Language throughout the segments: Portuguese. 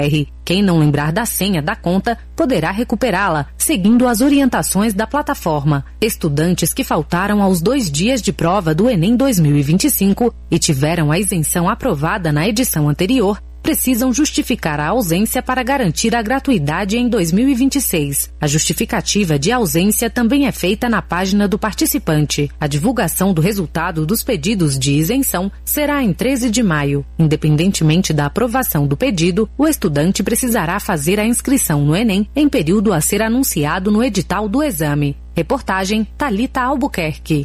Quem não lembrar da senha da conta poderá recuperá-la, seguindo as orientações da plataforma. Estudantes que faltaram aos 2 dias de prova do Enem 2025 e tiveram a isenção aprovada na edição anterior, precisam justificar a ausência para garantir a gratuidade em 2026. A justificativa de ausência também é feita na página do participante. A divulgação do resultado dos pedidos de isenção será em 13 de maio. Independentemente da aprovação do pedido, o estudante precisará fazer a inscrição no Enem em período a ser anunciado no edital do exame. Reportagem Thalita Albuquerque.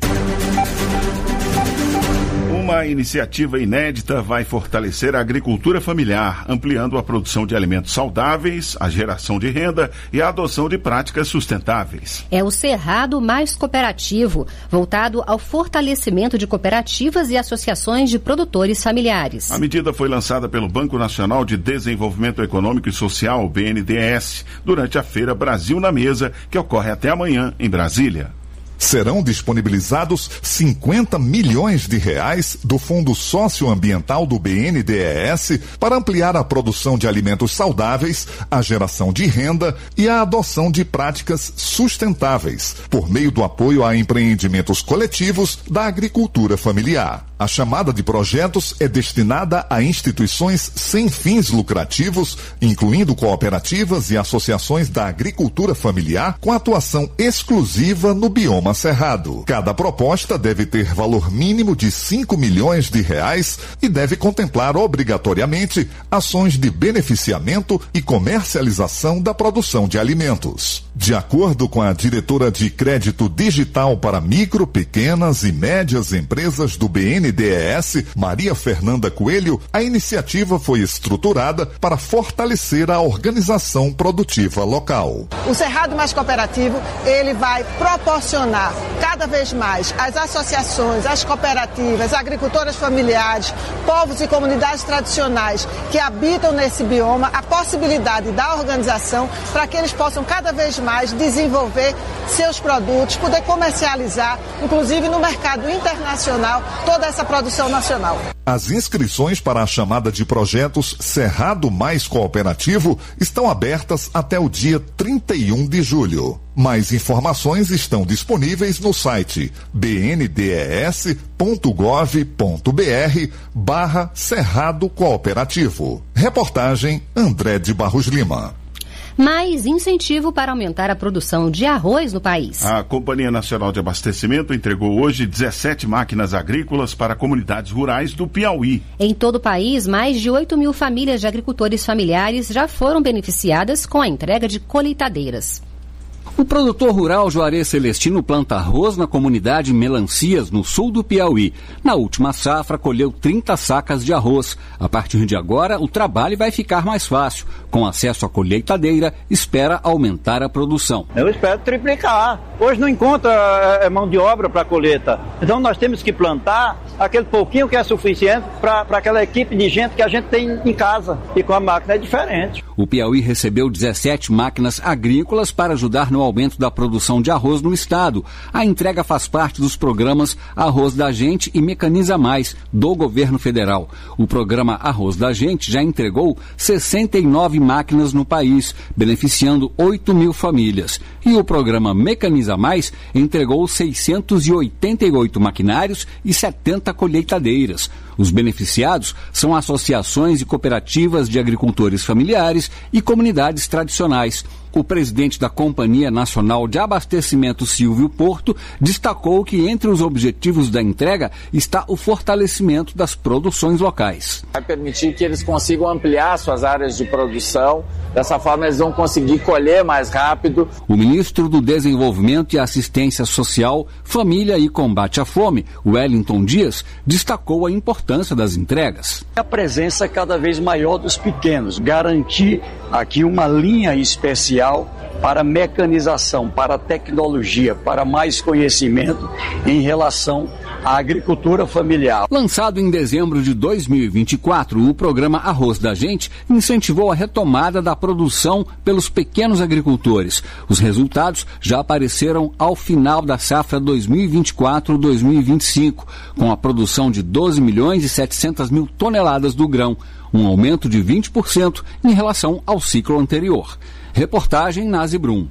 Uma iniciativa inédita vai fortalecer a agricultura familiar, ampliando a produção de alimentos saudáveis, a geração de renda e a adoção de práticas sustentáveis. É o Cerrado Mais Cooperativo, voltado ao fortalecimento de cooperativas e associações de produtores familiares. A medida foi lançada pelo Banco Nacional de Desenvolvimento Econômico e Social, BNDES, durante a Feira Brasil na Mesa, que ocorre até amanhã em Brasília. Serão disponibilizados 50 milhões de reais do Fundo Socioambiental do BNDES para ampliar a produção de alimentos saudáveis, a geração de renda e a adoção de práticas sustentáveis, por meio do apoio a empreendimentos coletivos da agricultura familiar. A chamada de projetos é destinada a instituições sem fins lucrativos, incluindo cooperativas e associações da agricultura familiar com atuação exclusiva no bioma Cerrado. Cada proposta deve ter valor mínimo de 5 milhões de reais e deve contemplar obrigatoriamente ações de beneficiamento e comercialização da produção de alimentos. De acordo com a diretora de Crédito Digital para Micro, Pequenas e Médias Empresas do BNDES, Maria Fernanda Coelho, a iniciativa foi estruturada para fortalecer a organização produtiva local. O Cerrado Mais Cooperativo, ele vai proporcionar cada vez mais às associações, às cooperativas, agricultoras familiares, povos e comunidades tradicionais que habitam nesse bioma, a possibilidade da organização para que eles possam cada vez mais desenvolver seus produtos, poder comercializar, inclusive no mercado internacional, toda essa produção nacional. As inscrições para a chamada de projetos Cerrado Mais Cooperativo estão abertas até o dia 31 de julho. Mais informações estão disponíveis no site bndes.gov.br/Cerrado Cooperativo. Reportagem André de Barros Lima. Mais incentivo para aumentar a produção de arroz no país. A Companhia Nacional de Abastecimento entregou hoje 17 máquinas agrícolas para comunidades rurais do Piauí. Em todo o país, mais de 8 mil famílias de agricultores familiares já foram beneficiadas com a entrega de colheitadeiras. O produtor rural Juarez Celestino planta arroz na comunidade Melancias, no sul do Piauí. Na última safra, colheu 30 sacas de arroz. A partir de agora, o trabalho vai ficar mais fácil. Com acesso à colheitadeira, espera aumentar a produção. Eu espero triplicar. Hoje não encontra mão de obra para a colheita. Então nós temos que plantar aquele pouquinho que é suficiente para aquela equipe de gente que a gente tem em casa. E com a máquina é diferente. O Piauí recebeu 17 máquinas agrícolas para ajudar no aumento da produção de arroz no estado. A entrega faz parte dos programas Arroz da Gente e Mecaniza Mais, do governo federal. O programa Arroz da Gente já entregou 69 máquinas no país, beneficiando 8 mil famílias. E o programa Mecaniza Mais entregou 688 maquinários e 70 colheitadeiras. Os beneficiados são associações e cooperativas de agricultores familiares e comunidades tradicionais. O presidente da Companhia Nacional de Abastecimento, Silvio Porto, destacou que entre os objetivos da entrega está o fortalecimento das produções locais. Vai permitir que eles consigam ampliar suas áreas de produção, dessa forma eles vão conseguir colher mais rápido. O ministro do Desenvolvimento e Assistência Social, Família e Combate à Fome, Wellington Dias, destacou a importância das entregas. A presença cada vez maior dos pequenos, garantir aqui uma linha especial para mecanização, para tecnologia, para mais conhecimento em relação à agricultura familiar. Lançado em dezembro de 2024, o programa Arroz da Gente incentivou a retomada da produção pelos pequenos agricultores. Os resultados já apareceram ao final da safra 2024-2025, com a produção de 12 milhões e 700 mil toneladas do grão. um aumento de 20% em relação ao ciclo anterior. Reportagem Nazi Brum.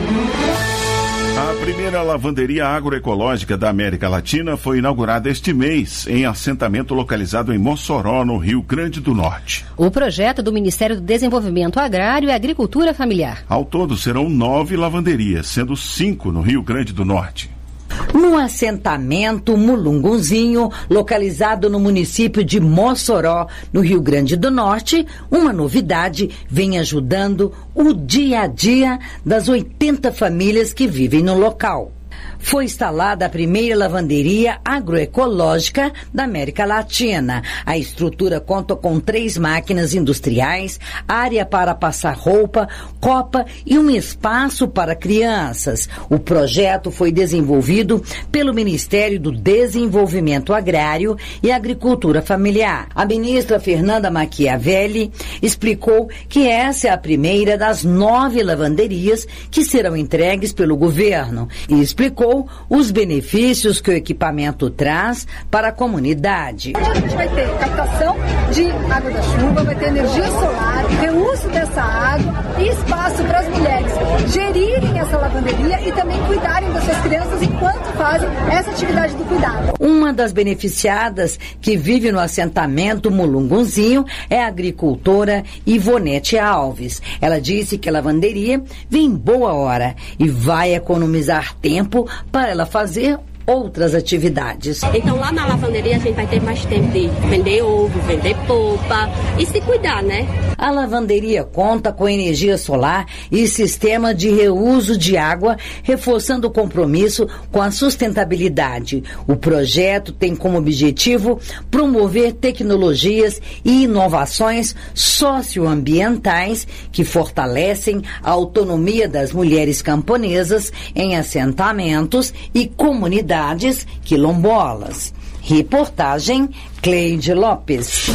A primeira lavanderia agroecológica da América Latina foi inaugurada este mês em assentamento localizado em Mossoró, no Rio Grande do Norte. O projeto do Ministério do Desenvolvimento Agrário e Agricultura Familiar. Ao todo serão 9 lavanderias, sendo 5 no Rio Grande do Norte. No assentamento Mulungunzinho, localizado no município de Mossoró, no Rio Grande do Norte, uma novidade vem ajudando o dia a dia das 80 famílias que vivem no local. Foi instalada a primeira lavanderia agroecológica da América Latina. A estrutura conta com 3 máquinas industriais, área para passar roupa, copa e um espaço para crianças. O projeto foi desenvolvido pelo Ministério do Desenvolvimento Agrário e Agricultura Familiar. A ministra Fernanda Machiavelli explicou que essa é a primeira das 9 lavanderias que serão entregues pelo governo e explicou os benefícios que o equipamento traz para a comunidade. A gente vai ter captação de água da chuva, vai ter energia solar, reuso dessa água e espaço para as mulheres gerirem essa lavanderia e também cuidarem das suas crianças enquanto fazem essa atividade do cuidado. Uma das beneficiadas que vive no assentamento Mulungunzinho é a agricultora Ivonete Alves. Ela disse que a lavanderia vem em boa hora e vai economizar tempo para ela fazer outras atividades. Então lá na lavanderia a gente vai ter mais tempo de vender ovo, vender polpa e se cuidar, né? A lavanderia conta com energia solar e sistema de reuso de água, reforçando o compromisso com a sustentabilidade. O projeto tem como objetivo promover tecnologias e inovações socioambientais que fortalecem a autonomia das mulheres camponesas em assentamentos e comunidades quilombolas. Reportagem Cleide Lopes.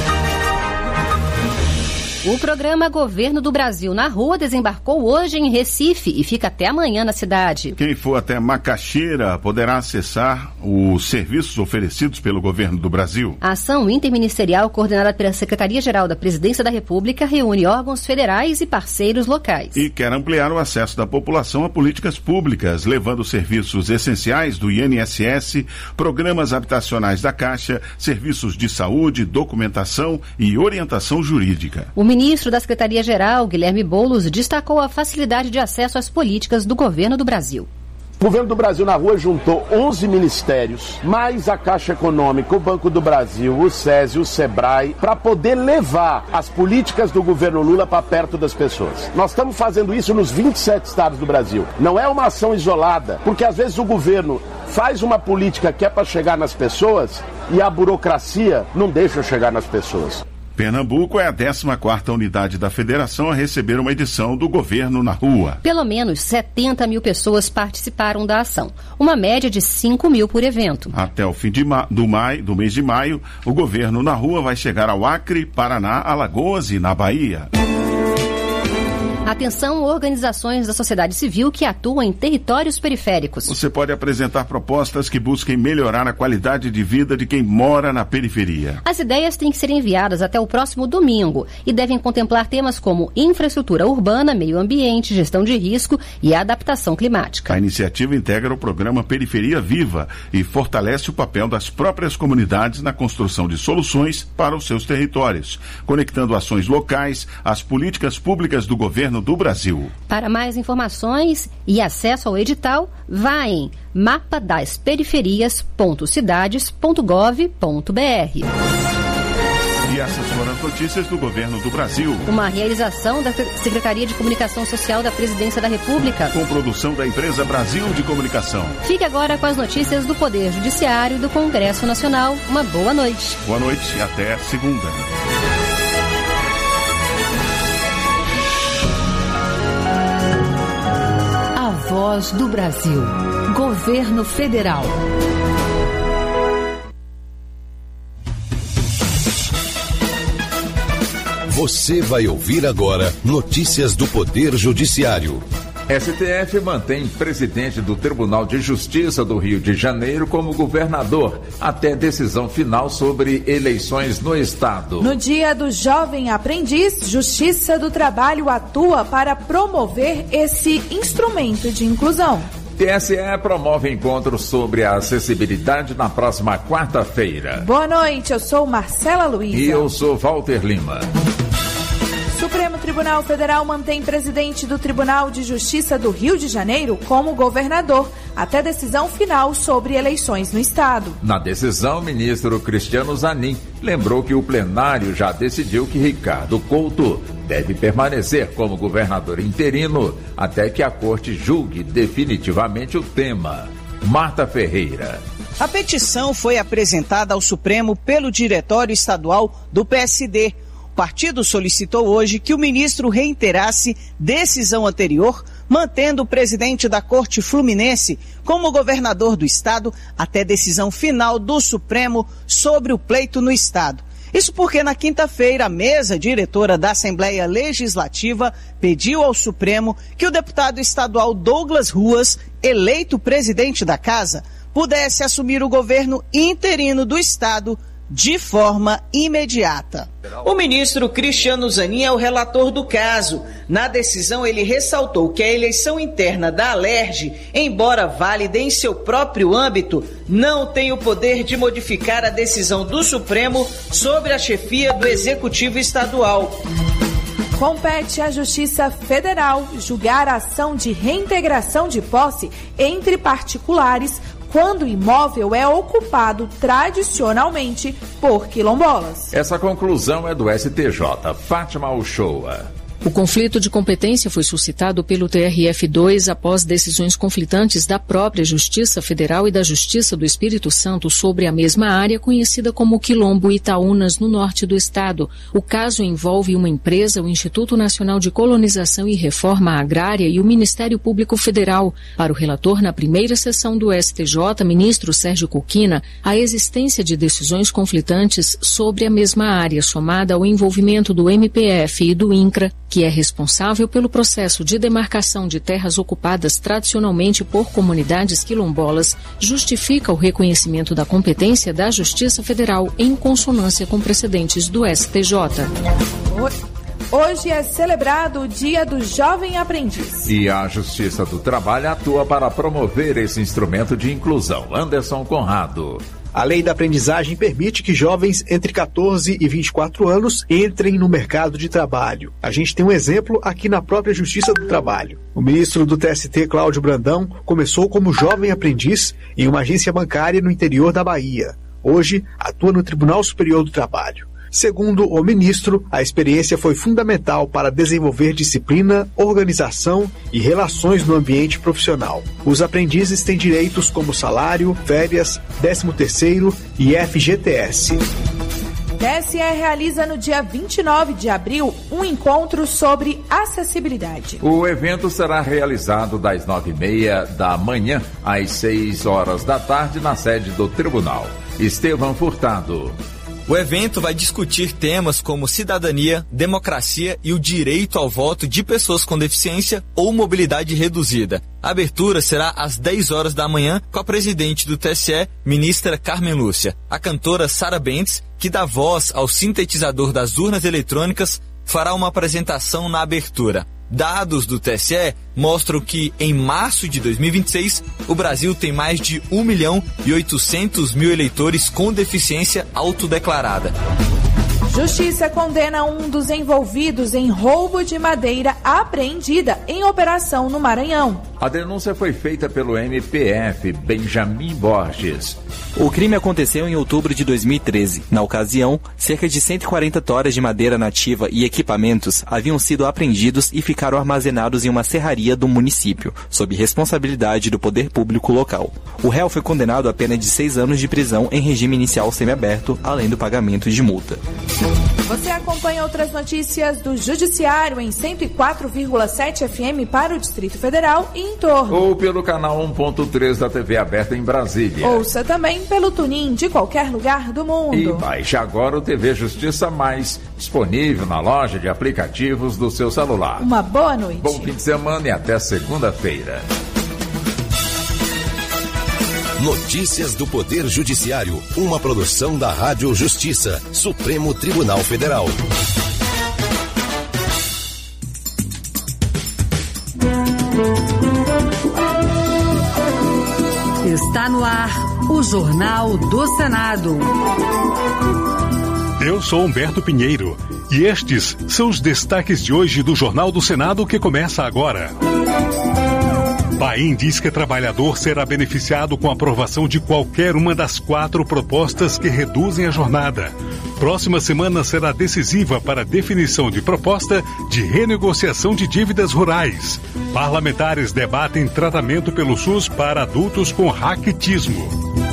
O programa Governo do Brasil na Rua desembarcou hoje em Recife e fica até amanhã na cidade. Quem for até Macaxeira poderá acessar os serviços oferecidos pelo Governo do Brasil. A ação interministerial coordenada pela Secretaria-Geral da Presidência da República reúne órgãos federais e parceiros locais. E quer ampliar o acesso da população a políticas públicas, levando serviços essenciais do INSS, programas habitacionais da Caixa, serviços de saúde, documentação e orientação jurídica. O ministro da Secretaria-Geral, Guilherme Boulos, destacou a facilidade de acesso às políticas do Governo do Brasil. O Governo do Brasil na Rua juntou 11 ministérios, mais a Caixa Econômica, o Banco do Brasil, o SESI, o SEBRAE, para poder levar as políticas do governo Lula para perto das pessoas. Nós estamos fazendo isso nos 27 estados do Brasil. Não é uma ação isolada, porque às vezes o governo faz uma política que é para chegar nas pessoas e a burocracia não deixa chegar nas pessoas. Pernambuco é a 14ª unidade da federação a receber uma edição do Governo na Rua. Pelo menos 70 mil pessoas participaram da ação, uma média de 5 mil por evento. Até o fim do mês de maio, o Governo na Rua vai chegar ao Acre, Paraná, Alagoas e na Bahia. Atenção, organizações da sociedade civil que atuam em territórios periféricos. Você pode apresentar propostas que busquem melhorar a qualidade de vida de quem mora na periferia. As ideias têm que ser enviadas até o próximo domingo e devem contemplar temas como infraestrutura urbana, meio ambiente, gestão de risco e adaptação climática. A iniciativa integra o programa Periferia Viva e fortalece o papel das próprias comunidades na construção de soluções para os seus territórios, conectando ações locais às políticas públicas do governo do Brasil. Para mais informações e acesso ao edital, vá em mapadasperiferias.cidades.gov.br. E essas foram as notícias do Governo do Brasil. Uma realização da Secretaria de Comunicação Social da Presidência da República. Com produção da empresa Brasil de Comunicação. Fique agora com as notícias do Poder Judiciário e do Congresso Nacional. Uma boa noite. Boa noite e até segunda. Voz do Brasil. Governo Federal. Você vai ouvir agora notícias do Poder Judiciário. STF mantém presidente do Tribunal de Justiça do Rio de Janeiro como governador, até decisão final sobre eleições no estado. No Dia do Jovem Aprendiz, Justiça do Trabalho atua para promover esse instrumento de inclusão. TSE promove encontros sobre a acessibilidade na próxima quarta-feira. Boa noite, eu sou Marcela Luiza. E eu sou Walter Lima. Supremo Tribunal Federal mantém presidente do Tribunal de Justiça do Rio de Janeiro como governador, até decisão final sobre eleições no estado. Na decisão, o ministro Cristiano Zanin lembrou que o plenário já decidiu que Ricardo Couto deve permanecer como governador interino até que a corte julgue definitivamente o tema. Marta Ferreira. A petição foi apresentada ao Supremo pelo Diretório Estadual do PSD. O partido solicitou hoje que o ministro reiterasse decisão anterior, mantendo o presidente da Corte Fluminense como governador do estado até decisão final do Supremo sobre o pleito no estado. Isso porque na quinta-feira a mesa diretora da Assembleia Legislativa pediu ao Supremo que o deputado estadual Douglas Ruas, eleito presidente da casa, pudesse assumir o governo interino do estado de forma imediata. O ministro Cristiano Zanin é o relator do caso. Na decisão, ele ressaltou que a eleição interna da Alerj, embora válida em seu próprio âmbito, não tem o poder de modificar a decisão do Supremo sobre a chefia do Executivo Estadual. Compete à Justiça Federal julgar a ação de reintegração de posse entre particulares quando o imóvel é ocupado tradicionalmente por quilombolas. Essa conclusão é do STJ. Fátima Uchoa. O conflito de competência foi suscitado pelo TRF2 após decisões conflitantes da própria Justiça Federal e da Justiça do Espírito Santo sobre a mesma área conhecida como Quilombo Itaúnas, no norte do estado. O caso envolve uma empresa, o Instituto Nacional de Colonização e Reforma Agrária e o Ministério Público Federal. Para o relator, na primeira sessão do STJ, ministro Sérgio Coquina, a existência de decisões conflitantes sobre a mesma área, somada ao envolvimento do MPF e do INCRA, que é responsável pelo processo de demarcação de terras ocupadas tradicionalmente por comunidades quilombolas, justifica o reconhecimento da competência da Justiça Federal em consonância com precedentes do STJ. Hoje é celebrado o Dia do Jovem Aprendiz. E a Justiça do Trabalho atua para promover esse instrumento de inclusão. Anderson Conrado. A lei da aprendizagem permite que jovens entre 14 e 24 anos entrem no mercado de trabalho. A gente tem um exemplo aqui na própria Justiça do Trabalho. O ministro do TST, Cláudio Brandão, começou como jovem aprendiz em uma agência bancária no interior da Bahia. Hoje, atua no Tribunal Superior do Trabalho. Segundo o ministro, a experiência foi fundamental para desenvolver disciplina, organização e relações no ambiente profissional. Os aprendizes têm direitos como salário, férias, 13º e FGTS. TSE realiza no dia 29 de abril um encontro sobre acessibilidade. O evento será realizado das 9h30 da manhã às 6 horas da tarde na sede do tribunal. Estevão Furtado. O evento vai discutir temas como cidadania, democracia e o direito ao voto de pessoas com deficiência ou mobilidade reduzida. A abertura será às 10 horas da manhã com a presidente do TSE, ministra Carmen Lúcia. A cantora Sara Bentes, que dá voz ao sintetizador das urnas eletrônicas, fará uma apresentação na abertura. Dados do TSE mostram que, em março de 2026, o Brasil tem mais de 1.800.000 eleitores com deficiência autodeclarada. Justiça condena um dos envolvidos em roubo de madeira apreendida em operação no Maranhão. A denúncia foi feita pelo MPF, Benjamin Borges. O crime aconteceu em outubro de 2013. Na ocasião, cerca de 140 toras de madeira nativa e equipamentos haviam sido apreendidos e ficaram armazenados em uma serraria do município, sob responsabilidade do poder público local. O réu foi condenado a pena de 6 anos de prisão em regime inicial semiaberto, além do pagamento de multa. Você acompanha outras notícias do Judiciário em 104,7 FM para o Distrito Federal e em torno. Ou pelo canal 1.3 da TV aberta em Brasília. Ouça também pelo TuneIn de qualquer lugar do mundo. E baixe agora o TV Justiça Mais, disponível na loja de aplicativos do seu celular. Uma boa noite. Bom fim de semana e até segunda-feira. Notícias do Poder Judiciário, uma produção da Rádio Justiça, Supremo Tribunal Federal. Está no ar o Jornal do Senado. Eu sou Humberto Pinheiro e estes são os destaques de hoje do Jornal do Senado que começa agora. Paim diz que trabalhador será beneficiado com a aprovação de qualquer uma das 4 propostas que reduzem a jornada. Próxima semana será decisiva para a definição de proposta de renegociação de dívidas rurais. Parlamentares debatem tratamento pelo SUS para adultos com raquitismo.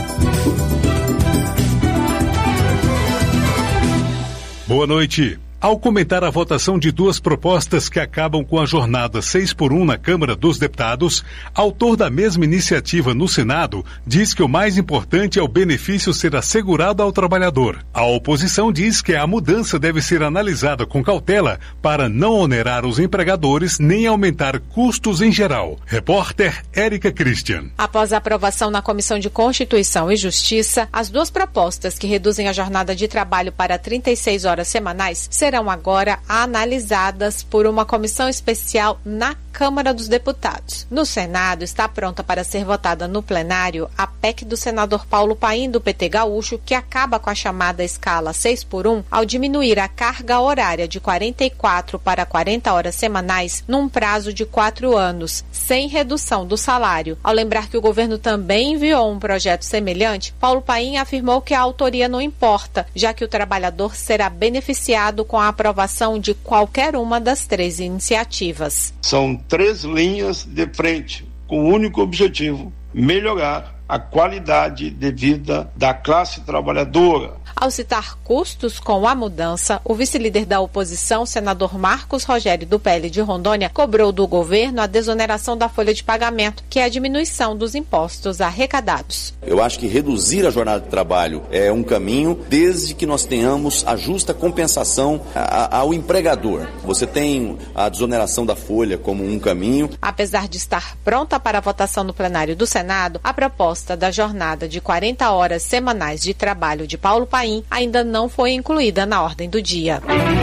Boa noite. Ao comentar a votação de 2 propostas que acabam com a jornada 6x1 na Câmara dos Deputados, autor da mesma iniciativa no Senado diz que o mais importante é o benefício ser assegurado ao trabalhador. A oposição diz que a mudança deve ser analisada com cautela para não onerar os empregadores nem aumentar custos em geral. Repórter Érica Christian. Após a aprovação na Comissão de Constituição e Justiça, as 2 propostas que reduzem a jornada de trabalho para 36 horas semanais serão agora analisadas por uma comissão especial na Câmara dos Deputados. No Senado, está pronta para ser votada no plenário a PEC do senador Paulo Paim, do PT Gaúcho, que acaba com a chamada escala 6x1 ao diminuir a carga horária de 44 para 40 horas semanais num prazo de 4 anos, sem redução do salário. Ao lembrar que o governo também enviou um projeto semelhante, Paulo Paim afirmou que a autoria não importa, já que o trabalhador será beneficiado com a aprovação de qualquer uma das 3 iniciativas. São 3 linhas de frente, com o único objetivo: melhorar a qualidade de vida da classe trabalhadora. Ao citar custos com a mudança, o vice-líder da oposição, senador Marcos Rogério, do PL de Rondônia, cobrou do governo a desoneração da folha de pagamento, que é a diminuição dos impostos arrecadados. Eu acho que reduzir a jornada de trabalho é um caminho, desde que nós tenhamos a justa compensação ao empregador. Você tem a desoneração da folha como um caminho. Apesar de estar pronta para a votação no plenário do Senado, a proposta da jornada de 40 horas semanais de trabalho de Paulo Paim ainda não foi incluída na ordem do dia.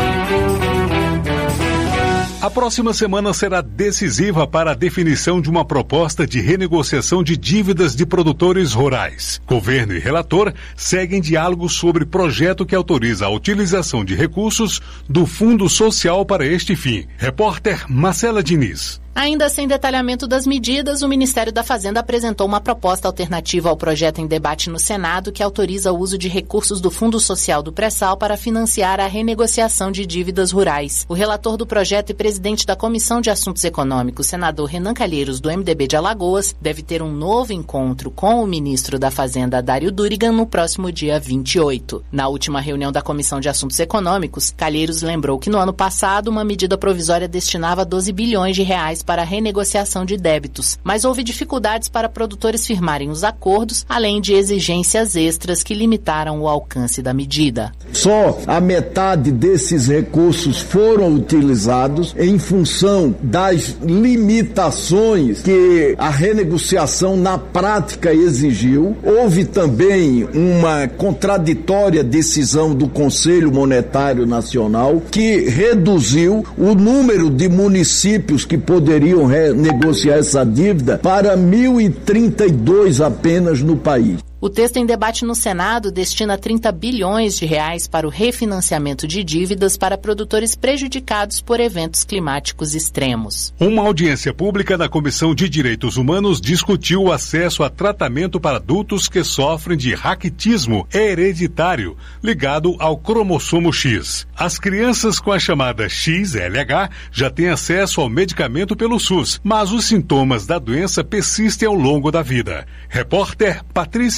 A próxima semana será decisiva para a definição de uma proposta de renegociação de dívidas de produtores rurais. Governo e relator seguem diálogo sobre projeto que autoriza a utilização de recursos do Fundo Social para este fim. Repórter Marcela Diniz. Ainda sem detalhamento das medidas, o Ministério da Fazenda apresentou uma proposta alternativa ao projeto em debate no Senado que autoriza o uso de recursos do Fundo Social do Pré-Sal para financiar a renegociação de dívidas rurais. O relator do projeto e presidente da Comissão de Assuntos Econômicos, senador Renan Calheiros, do MDB de Alagoas, deve ter um novo encontro com o ministro da Fazenda, Dário Durigan, no próximo dia 28. Na última reunião da Comissão de Assuntos Econômicos, Calheiros lembrou que no ano passado uma medida provisória destinava 12 bilhões de reais para a renegociação de débitos, mas houve dificuldades para produtores firmarem os acordos, além de exigências extras que limitaram o alcance da medida. Só a metade desses recursos foram utilizados em função das limitações que a renegociação na prática exigiu. Houve também uma contraditória decisão do Conselho Monetário Nacional que reduziu o número de municípios que poderiam renegociar essa dívida para 1.032 apenas no país. O texto em debate no Senado destina 30 bilhões de reais para o refinanciamento de dívidas para produtores prejudicados por eventos climáticos extremos. Uma audiência pública na Comissão de Direitos Humanos discutiu o acesso a tratamento para adultos que sofrem de raquitismo hereditário ligado ao cromossomo X. As crianças com a chamada XLH já têm acesso ao medicamento pelo SUS, mas os sintomas da doença persistem ao longo da vida. Repórter Patrícia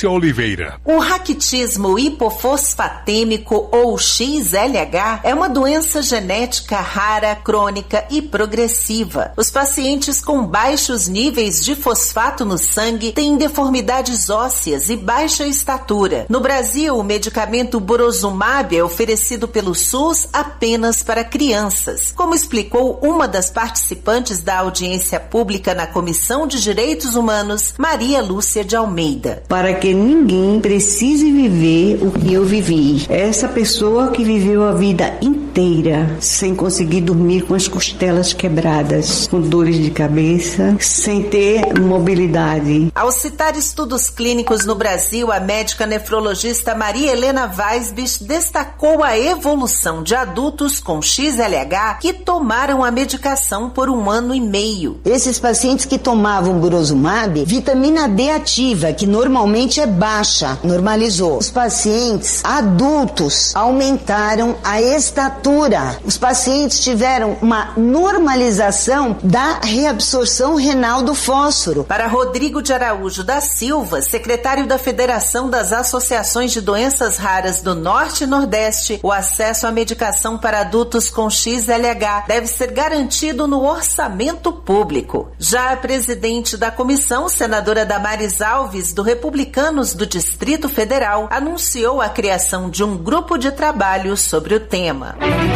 Cíntia Oliveira. O raquitismo hipofosfatêmico ou XLH é uma doença genética rara, crônica e progressiva. Os pacientes com baixos níveis de fosfato no sangue têm deformidades ósseas e baixa estatura. No Brasil, o medicamento Burosumab é oferecido pelo SUS apenas para crianças, como explicou uma das participantes da audiência pública na Comissão de Direitos Humanos, Maria Lúcia de Almeida. Para que ninguém precise viver o que eu vivi. Essa pessoa que viveu a vida inteira sem conseguir dormir com as costelas quebradas, com dores de cabeça, sem ter mobilidade. Ao citar estudos clínicos no Brasil, a médica nefrologista Maria Helena Weisbich destacou a evolução de adultos com XLH que tomaram a medicação por 1 ano e meio. Esses pacientes que tomavam Burosumab, vitamina D ativa, que normalmente é baixa, normalizou. Os pacientes adultos aumentaram a estatura. Os pacientes tiveram uma normalização da reabsorção renal do fósforo. Para Rodrigo de Araújo da Silva, secretário da Federação das Associações de Doenças Raras do Norte e Nordeste, o acesso à medicação para adultos com XLH deve ser garantido no orçamento público. Já a presidente da comissão, senadora Damares Alves, do Republicanos do Distrito Federal, anunciou a criação de um grupo de trabalho sobre o tema.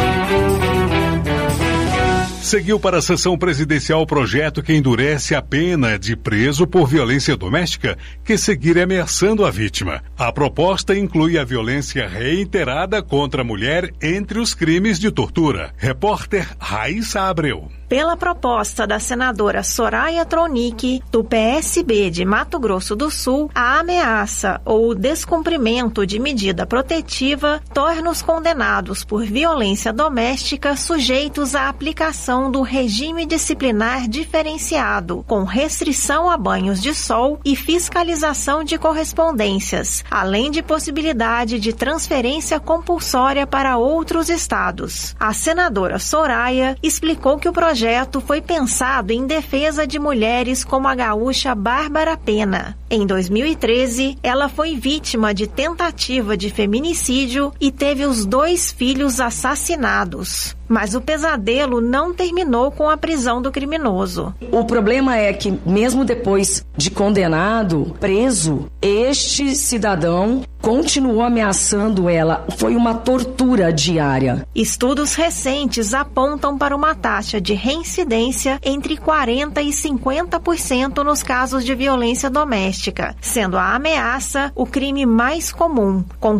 Seguiu para a sessão presidencial o projeto que endurece a pena de preso por violência doméstica que seguir ameaçando a vítima. A proposta inclui a violência reiterada contra a mulher entre os crimes de tortura. Repórter Raíssa Abreu. Pela proposta da senadora Soraya Tronic, do PSB de Mato Grosso do Sul, a ameaça ou o descumprimento de medida protetiva torna os condenados por violência doméstica sujeitos à aplicação do regime disciplinar diferenciado, com restrição a banhos de sol e fiscalização de correspondências, além de possibilidade de transferência compulsória para outros estados. A senadora Soraya explicou que o projeto foi pensado em defesa de mulheres como a gaúcha Bárbara Pena. Em 2013, ela foi vítima de tentativa de feminicídio e teve os 2 filhos assassinados. Mas o pesadelo não terminou com a prisão do criminoso. O problema é que, mesmo depois de condenado, preso, este cidadão continuou ameaçando ela. Foi uma tortura diária. Estudos recentes apontam para uma taxa de reincidência entre 40% e 50% nos casos de violência doméstica, sendo a ameaça o crime mais comum, com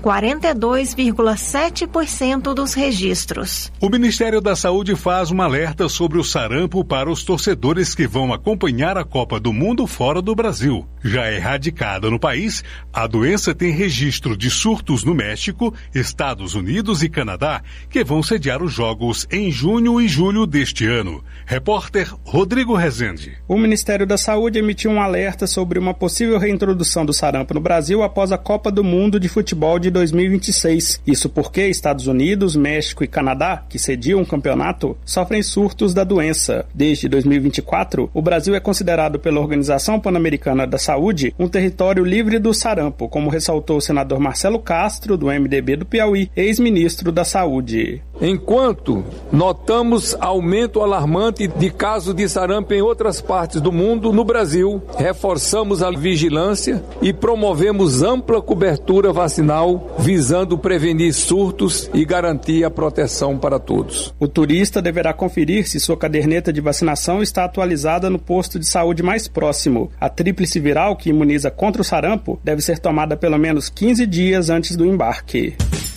42,7% dos registros. O Ministério da Saúde faz um alerta sobre o sarampo para os torcedores que vão acompanhar a Copa do Mundo fora do Brasil. Já erradicada no país, a doença tem registro de surtos no México, Estados Unidos e Canadá, que vão sediar os Jogos em junho e julho deste ano. Repórter Rodrigo Rezende. O Ministério da Saúde emitiu um alerta sobre uma possível reintrodução do sarampo no Brasil após a Copa do Mundo de Futebol de 2026. Isso porque Estados Unidos, México e Canadá, que sediam o campeonato, sofrem surtos da doença. Desde 2024, o Brasil é considerado pela Organização Pan-Americana da Saúde um território livre do sarampo, como ressaltou o senador Marcelo Castro, do MDB do Piauí, ex-ministro da Saúde. Enquanto notamos aumento alarmante de casos de sarampo em outras partes do mundo, no Brasil, reforçamos a vigilância e promovemos ampla cobertura vacinal, visando prevenir surtos e garantir a proteção para todos. O turista deverá conferir se sua caderneta de vacinação está atualizada no posto de saúde mais próximo. A tríplice viral, que imuniza contra o sarampo, deve ser tomada pelo menos 15 dias antes do embarque.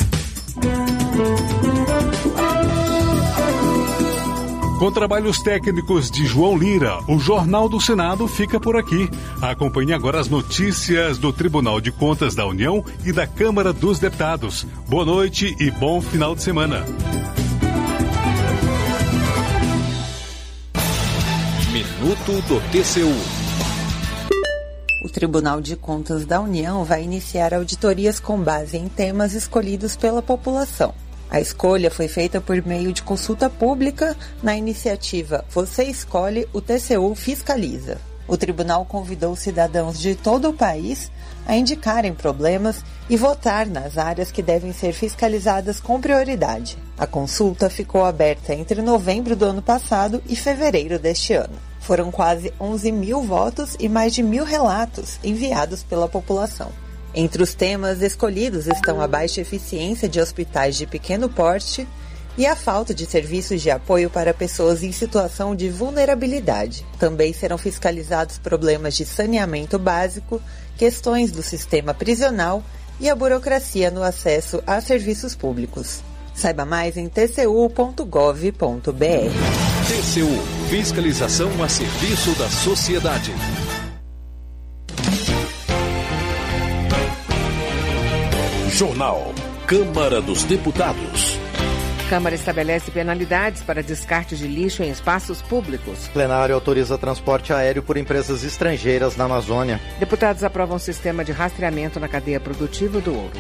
Com trabalhos técnicos de João Lira, o Jornal do Senado fica por aqui. Acompanhe agora as notícias do Tribunal de Contas da União e da Câmara dos Deputados. Boa noite e bom final de semana. Minuto do TCU. O Tribunal de Contas da União vai iniciar auditorias com base em temas escolhidos pela população. A escolha foi feita por meio de consulta pública na iniciativa Você Escolhe, o TCU Fiscaliza. O tribunal convidou cidadãos de todo o país a indicarem problemas e votar nas áreas que devem ser fiscalizadas com prioridade. A consulta ficou aberta entre novembro do ano passado e fevereiro deste ano. Foram quase 11 mil votos e mais de 1.000 relatos enviados pela população. Entre os temas escolhidos estão a baixa eficiência de hospitais de pequeno porte e a falta de serviços de apoio para pessoas em situação de vulnerabilidade. Também serão fiscalizados problemas de saneamento básico, questões do sistema prisional e a burocracia no acesso a serviços públicos. Saiba mais em tcu.gov.br. TCU, fiscalização a serviço da sociedade. Jornal Câmara dos Deputados. Câmara estabelece penalidades para descarte de lixo em espaços públicos. Plenário autoriza transporte aéreo por empresas estrangeiras na Amazônia. Deputados aprovam sistema de rastreamento na cadeia produtiva do ouro.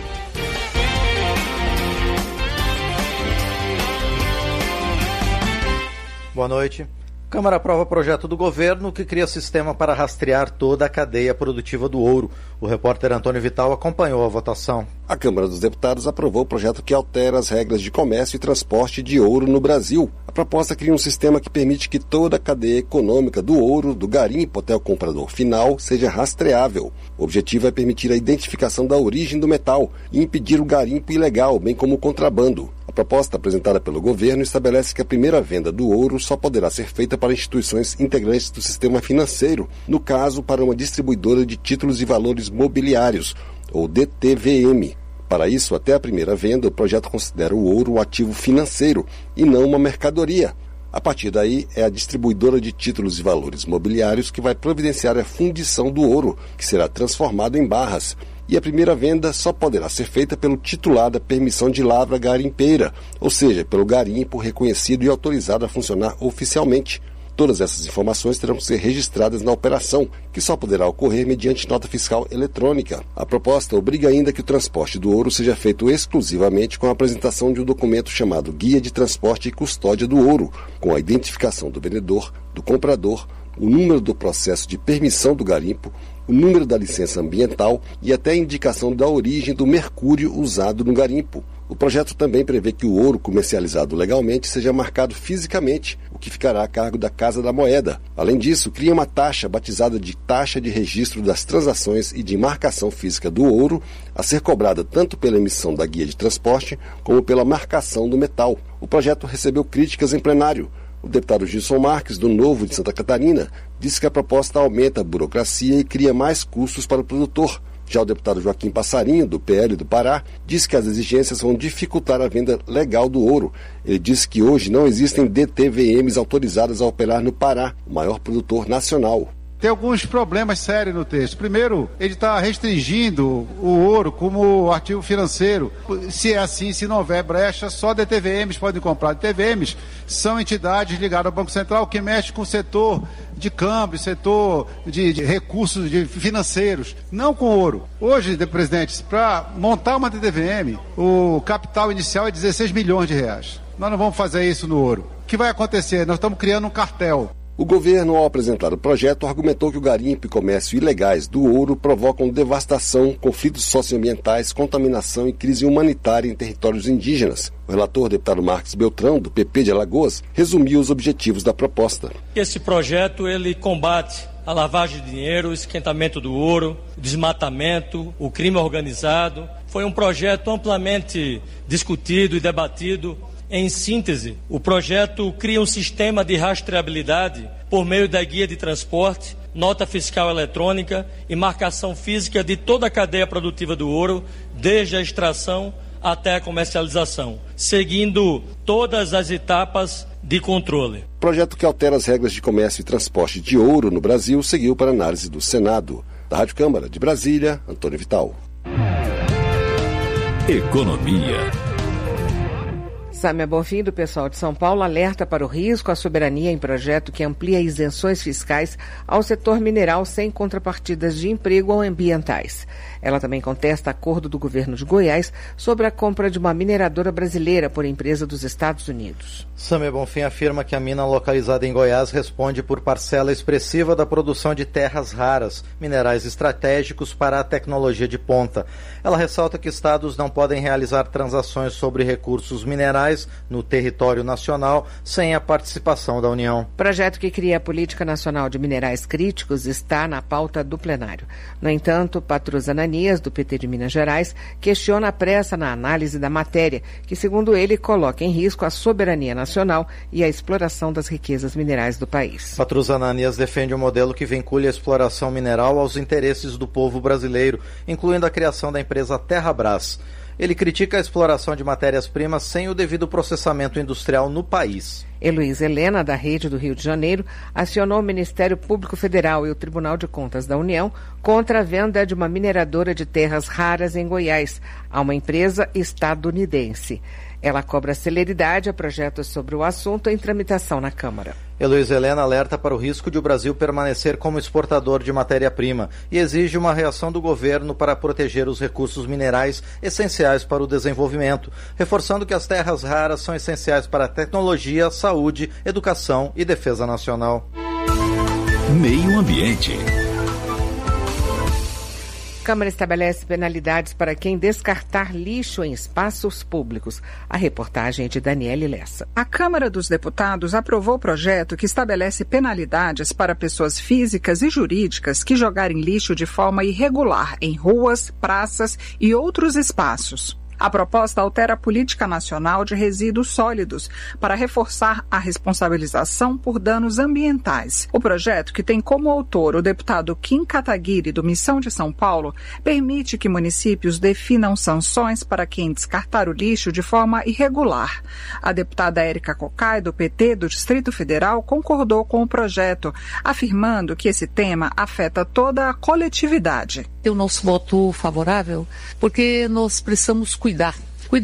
Boa noite. Câmara aprova projeto do governo que cria sistema para rastrear toda a cadeia produtiva do ouro. O repórter Antônio Vital acompanhou a votação. A Câmara dos Deputados aprovou o projeto que altera as regras de comércio e transporte de ouro no Brasil. A proposta cria um sistema que permite que toda a cadeia econômica do ouro, do garimpo até o comprador final, seja rastreável. O objetivo é permitir a identificação da origem do metal e impedir o garimpo ilegal, bem como o contrabando. A proposta apresentada pelo governo estabelece que a primeira venda do ouro só poderá ser feita para instituições integrantes do sistema financeiro, no caso, para uma distribuidora de títulos e valores mobiliários, ou DTVM. Para isso, até a primeira venda, o projeto considera o ouro um ativo financeiro e não uma mercadoria. A partir daí, é a distribuidora de títulos e valores mobiliários que vai providenciar a fundição do ouro, que será transformado em barras. E a primeira venda só poderá ser feita pelo titular da permissão de lavra garimpeira, ou seja, pelo garimpo reconhecido e autorizado a funcionar oficialmente. Todas essas informações terão que ser registradas na operação, que só poderá ocorrer mediante nota fiscal eletrônica. A proposta obriga ainda que o transporte do ouro seja feito exclusivamente com a apresentação de um documento chamado Guia de Transporte e Custódia do Ouro, com a identificação do vendedor, do comprador, o número do processo de permissão do garimpo, o número da licença ambiental e até a indicação da origem do mercúrio usado no garimpo. O projeto também prevê que o ouro comercializado legalmente seja marcado fisicamente, o que ficará a cargo da Casa da Moeda. Além disso, cria uma taxa batizada de Taxa de Registro das Transações e de Marcação Física do Ouro, a ser cobrada tanto pela emissão da guia de transporte como pela marcação do metal. O projeto recebeu críticas em plenário. O deputado Gilson Marques, do Novo de Santa Catarina, disse que a proposta aumenta a burocracia e cria mais custos para o produtor. Já o deputado Joaquim Passarinho, do PL do Pará, disse que as exigências vão dificultar a venda legal do ouro. Ele disse que hoje não existem DTVMs autorizadas a operar no Pará, o maior produtor nacional. Tem alguns problemas sérios no texto. Primeiro, ele está restringindo o ouro como ativo financeiro. Se é assim, se não houver brecha, só DTVMs podem comprar. DTVMs são entidades ligadas ao Banco Central que mexem com o setor de câmbio, setor de recursos financeiros, não com ouro. Hoje, presidente, para montar uma DTVM, o capital inicial é 16 milhões de reais. Nós não vamos fazer isso no ouro. O que vai acontecer? Nós estamos criando um cartel. O governo, ao apresentar o projeto, argumentou que o garimpo e comércio ilegais do ouro provocam devastação, conflitos socioambientais, contaminação e crise humanitária em territórios indígenas. O relator, deputado Marcos Beltrão, do PP de Alagoas, resumiu os objetivos da proposta. Esse projeto, ele combate a lavagem de dinheiro, o esquentamento do ouro, o desmatamento, o crime organizado. Foi um projeto amplamente discutido e debatido. Em síntese, o projeto cria um sistema de rastreabilidade por meio da guia de transporte, nota fiscal eletrônica e marcação física de toda a cadeia produtiva do ouro, desde a extração até a comercialização, seguindo todas as etapas de controle. O projeto que altera as regras de comércio e transporte de ouro no Brasil seguiu para análise do Senado. Da Rádio Câmara de Brasília, Antônio Vital. Economia. Sâmia Bonfim, do pessoal de São Paulo, alerta para o risco à soberania em projeto que amplia isenções fiscais ao setor mineral sem contrapartidas de emprego ou ambientais. Ela também contesta acordo do governo de Goiás sobre a compra de uma mineradora brasileira por empresa dos Estados Unidos. Sâmia Bonfim afirma que a mina localizada em Goiás responde por parcela expressiva da produção de terras raras, minerais estratégicos para a tecnologia de ponta. Ela ressalta que estados não podem realizar transações sobre recursos minerais no território nacional sem a participação da União. Projeto que cria a Política Nacional de Minerais Críticos está na pauta do plenário. No entanto, Patrus Ananias, do PT de Minas Gerais, questiona a pressa na análise da matéria, que, segundo ele, coloca em risco a soberania nacional e a exploração das riquezas minerais do país. Patrus Ananias defende um modelo que vincule a exploração mineral aos interesses do povo brasileiro, incluindo a criação da empresa Terrabras. Ele critica a exploração de matérias-primas sem o devido processamento industrial no país. Heloísa Helena, da Rede do Rio de Janeiro, acionou o Ministério Público Federal e o Tribunal de Contas da União contra a venda de uma mineradora de terras raras em Goiás a uma empresa estadunidense. Ela cobra celeridade a projetos sobre o assunto em tramitação na Câmara. Heloísa Helena alerta para o risco de o Brasil permanecer como exportador de matéria-prima e exige uma reação do governo para proteger os recursos minerais essenciais para o desenvolvimento, reforçando que as terras raras são essenciais para a tecnologia, saúde, educação e defesa nacional. Meio Ambiente. Câmara estabelece penalidades para quem descartar lixo em espaços públicos. A reportagem é de Daniele Lessa. A Câmara dos Deputados aprovou o projeto que estabelece penalidades para pessoas físicas e jurídicas que jogarem lixo de forma irregular em ruas, praças e outros espaços. A proposta altera a Política Nacional de Resíduos Sólidos para reforçar a responsabilização por danos ambientais. O projeto, que tem como autor o deputado Kim Kataguiri, do Missão de São Paulo, permite que municípios definam sanções para quem descartar o lixo de forma irregular. A deputada Érica Cocai, do PT do Distrito Federal, concordou com o projeto, afirmando que esse tema afeta toda a coletividade. O nosso voto favorável, porque nós precisamos cuidar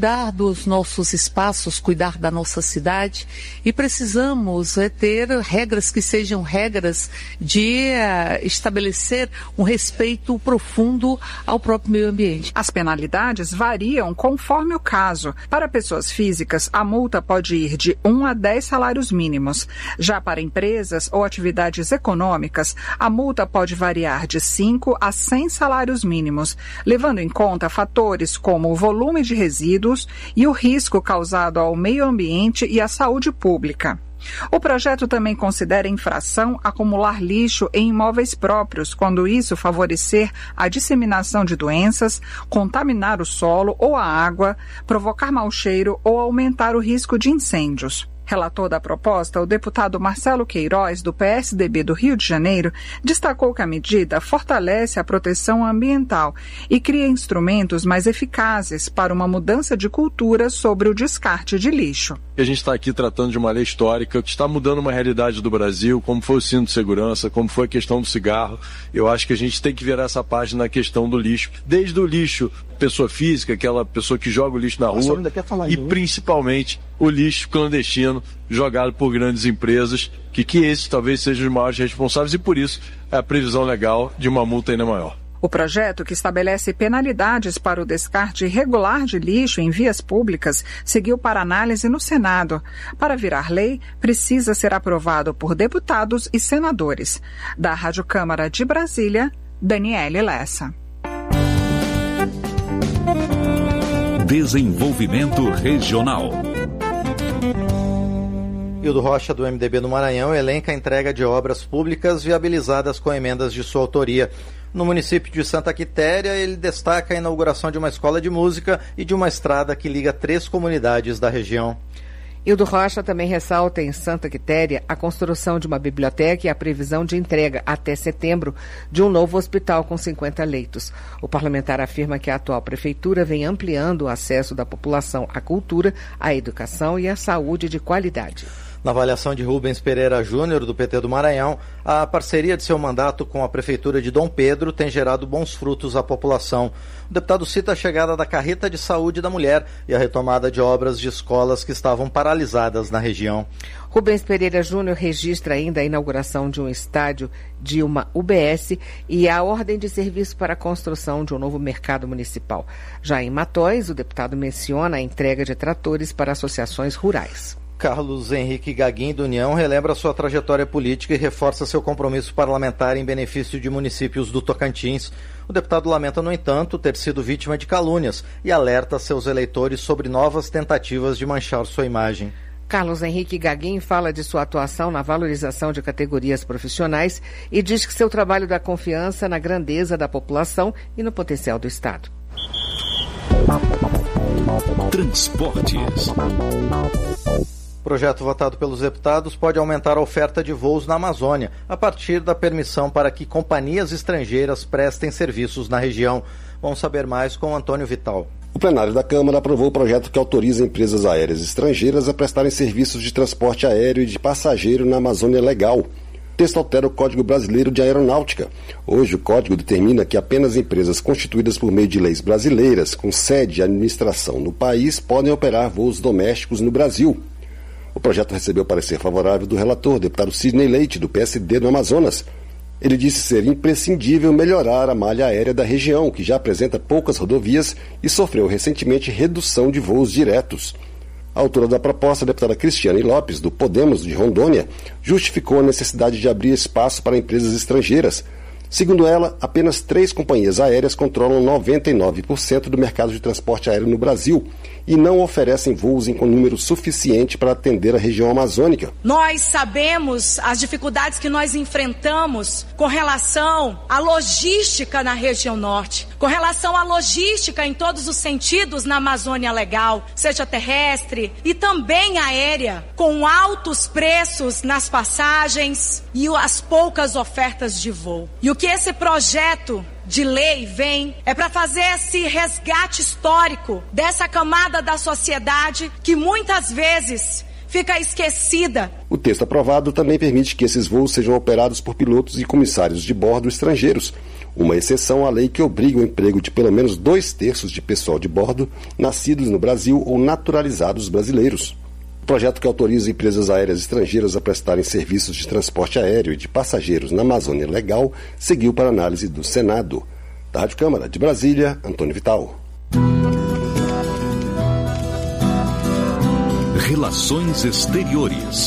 dos nossos espaços, cuidar da nossa cidade e precisamos ter regras que sejam regras de estabelecer um respeito profundo ao próprio meio ambiente. As penalidades variam conforme o caso. Para pessoas físicas, a multa pode ir de 1 a 10 salários mínimos. Já para empresas ou atividades econômicas, a multa pode variar de 5 a 100 salários mínimos, levando em conta fatores como o volume de resíduos e o risco causado ao meio ambiente e à saúde pública. O projeto também considera infração acumular lixo em imóveis próprios, quando isso favorecer a disseminação de doenças, contaminar o solo ou a água, provocar mau cheiro ou aumentar o risco de incêndios. Relator da proposta, o deputado Marcelo Queiroz, do PSDB do Rio de Janeiro, destacou que a medida fortalece a proteção ambiental e cria instrumentos mais eficazes para uma mudança de cultura sobre o descarte de lixo. A gente está aqui tratando de uma lei histórica que está mudando uma realidade do Brasil, como foi o cinto de segurança, como foi a questão do cigarro. Eu acho que a gente tem que virar essa página na questão do lixo. Desde o lixo, pessoa física, aquela pessoa que joga o lixo na rua, e principalmente o lixo clandestino jogado por grandes empresas, que esses talvez sejam os maiores responsáveis e por isso é a previsão legal de uma multa ainda maior. O projeto, que estabelece penalidades para o descarte irregular de lixo em vias públicas, seguiu para análise no Senado. Para virar lei, precisa ser aprovado por deputados e senadores. Da Rádio Câmara de Brasília, Daniele Lessa. Desenvolvimento Regional. Hildo Rocha, do MDB do Maranhão, elenca a entrega de obras públicas viabilizadas com emendas de sua autoria. No município de Santa Quitéria, ele destaca a inauguração de uma escola de música e de uma estrada que liga 3 comunidades da região. Hildo Rocha também ressalta em Santa Quitéria a construção de uma biblioteca e a previsão de entrega até setembro de um novo hospital com 50 leitos. O parlamentar afirma que a atual prefeitura vem ampliando o acesso da população à cultura, à educação e à saúde de qualidade. Na avaliação de Rubens Pereira Júnior, do PT do Maranhão, a parceria de seu mandato com a Prefeitura de Dom Pedro tem gerado bons frutos à população. O deputado cita a chegada da carreta de saúde da mulher e a retomada de obras de escolas que estavam paralisadas na região. Rubens Pereira Júnior registra ainda a inauguração de um estádio de uma UBS e a ordem de serviço para a construção de um novo mercado municipal. Já em Matóis, o deputado menciona a entrega de tratores para associações rurais. Carlos Henrique Gaguin, do União, relembra sua trajetória política e reforça seu compromisso parlamentar em benefício de municípios do Tocantins. O deputado lamenta, no entanto, ter sido vítima de calúnias e alerta seus eleitores sobre novas tentativas de manchar sua imagem. Carlos Henrique Gaguin fala de sua atuação na valorização de categorias profissionais e diz que seu trabalho dá confiança na grandeza da população e no potencial do Estado. Transportes. O projeto votado pelos deputados pode aumentar a oferta de voos na Amazônia, a partir da permissão para que companhias estrangeiras prestem serviços na região. Vamos saber mais com Antônio Vital. O plenário da Câmara aprovou o projeto que autoriza empresas aéreas estrangeiras a prestarem serviços de transporte aéreo e de passageiro na Amazônia Legal. O texto altera o Código Brasileiro de Aeronáutica. Hoje, o código determina que apenas empresas constituídas por meio de leis brasileiras, com sede e administração no país, podem operar voos domésticos no Brasil. O projeto recebeu parecer favorável do relator, deputado Sidney Leite, do PSD do Amazonas. Ele disse ser imprescindível melhorar a malha aérea da região, que já apresenta poucas rodovias e sofreu recentemente redução de voos diretos. A autora da proposta, a deputada Cristiane Lopes, do Podemos de Rondônia, justificou a necessidade de abrir espaço para empresas estrangeiras. Segundo ela, apenas 3 companhias aéreas controlam 99% do mercado de transporte aéreo no Brasil e não oferecem voos em número suficiente para atender a região amazônica. Nós sabemos as dificuldades que nós enfrentamos com relação à logística na região norte, com relação à logística em todos os sentidos na Amazônia Legal, seja terrestre e também aérea, com altos preços nas passagens e as poucas ofertas de voo. E o que esse projeto de lei vem é para fazer esse resgate histórico dessa camada da sociedade que muitas vezes fica esquecida. O texto aprovado também permite que esses voos sejam operados por pilotos e comissários de bordo estrangeiros, uma exceção à lei que obriga o emprego de pelo menos 2/3 de pessoal de bordo nascidos no Brasil ou naturalizados brasileiros. O projeto que autoriza empresas aéreas estrangeiras a prestarem serviços de transporte aéreo e de passageiros na Amazônia Legal seguiu para análise do Senado. Da Rádio Câmara de Brasília, Antônio Vital. Relações Exteriores.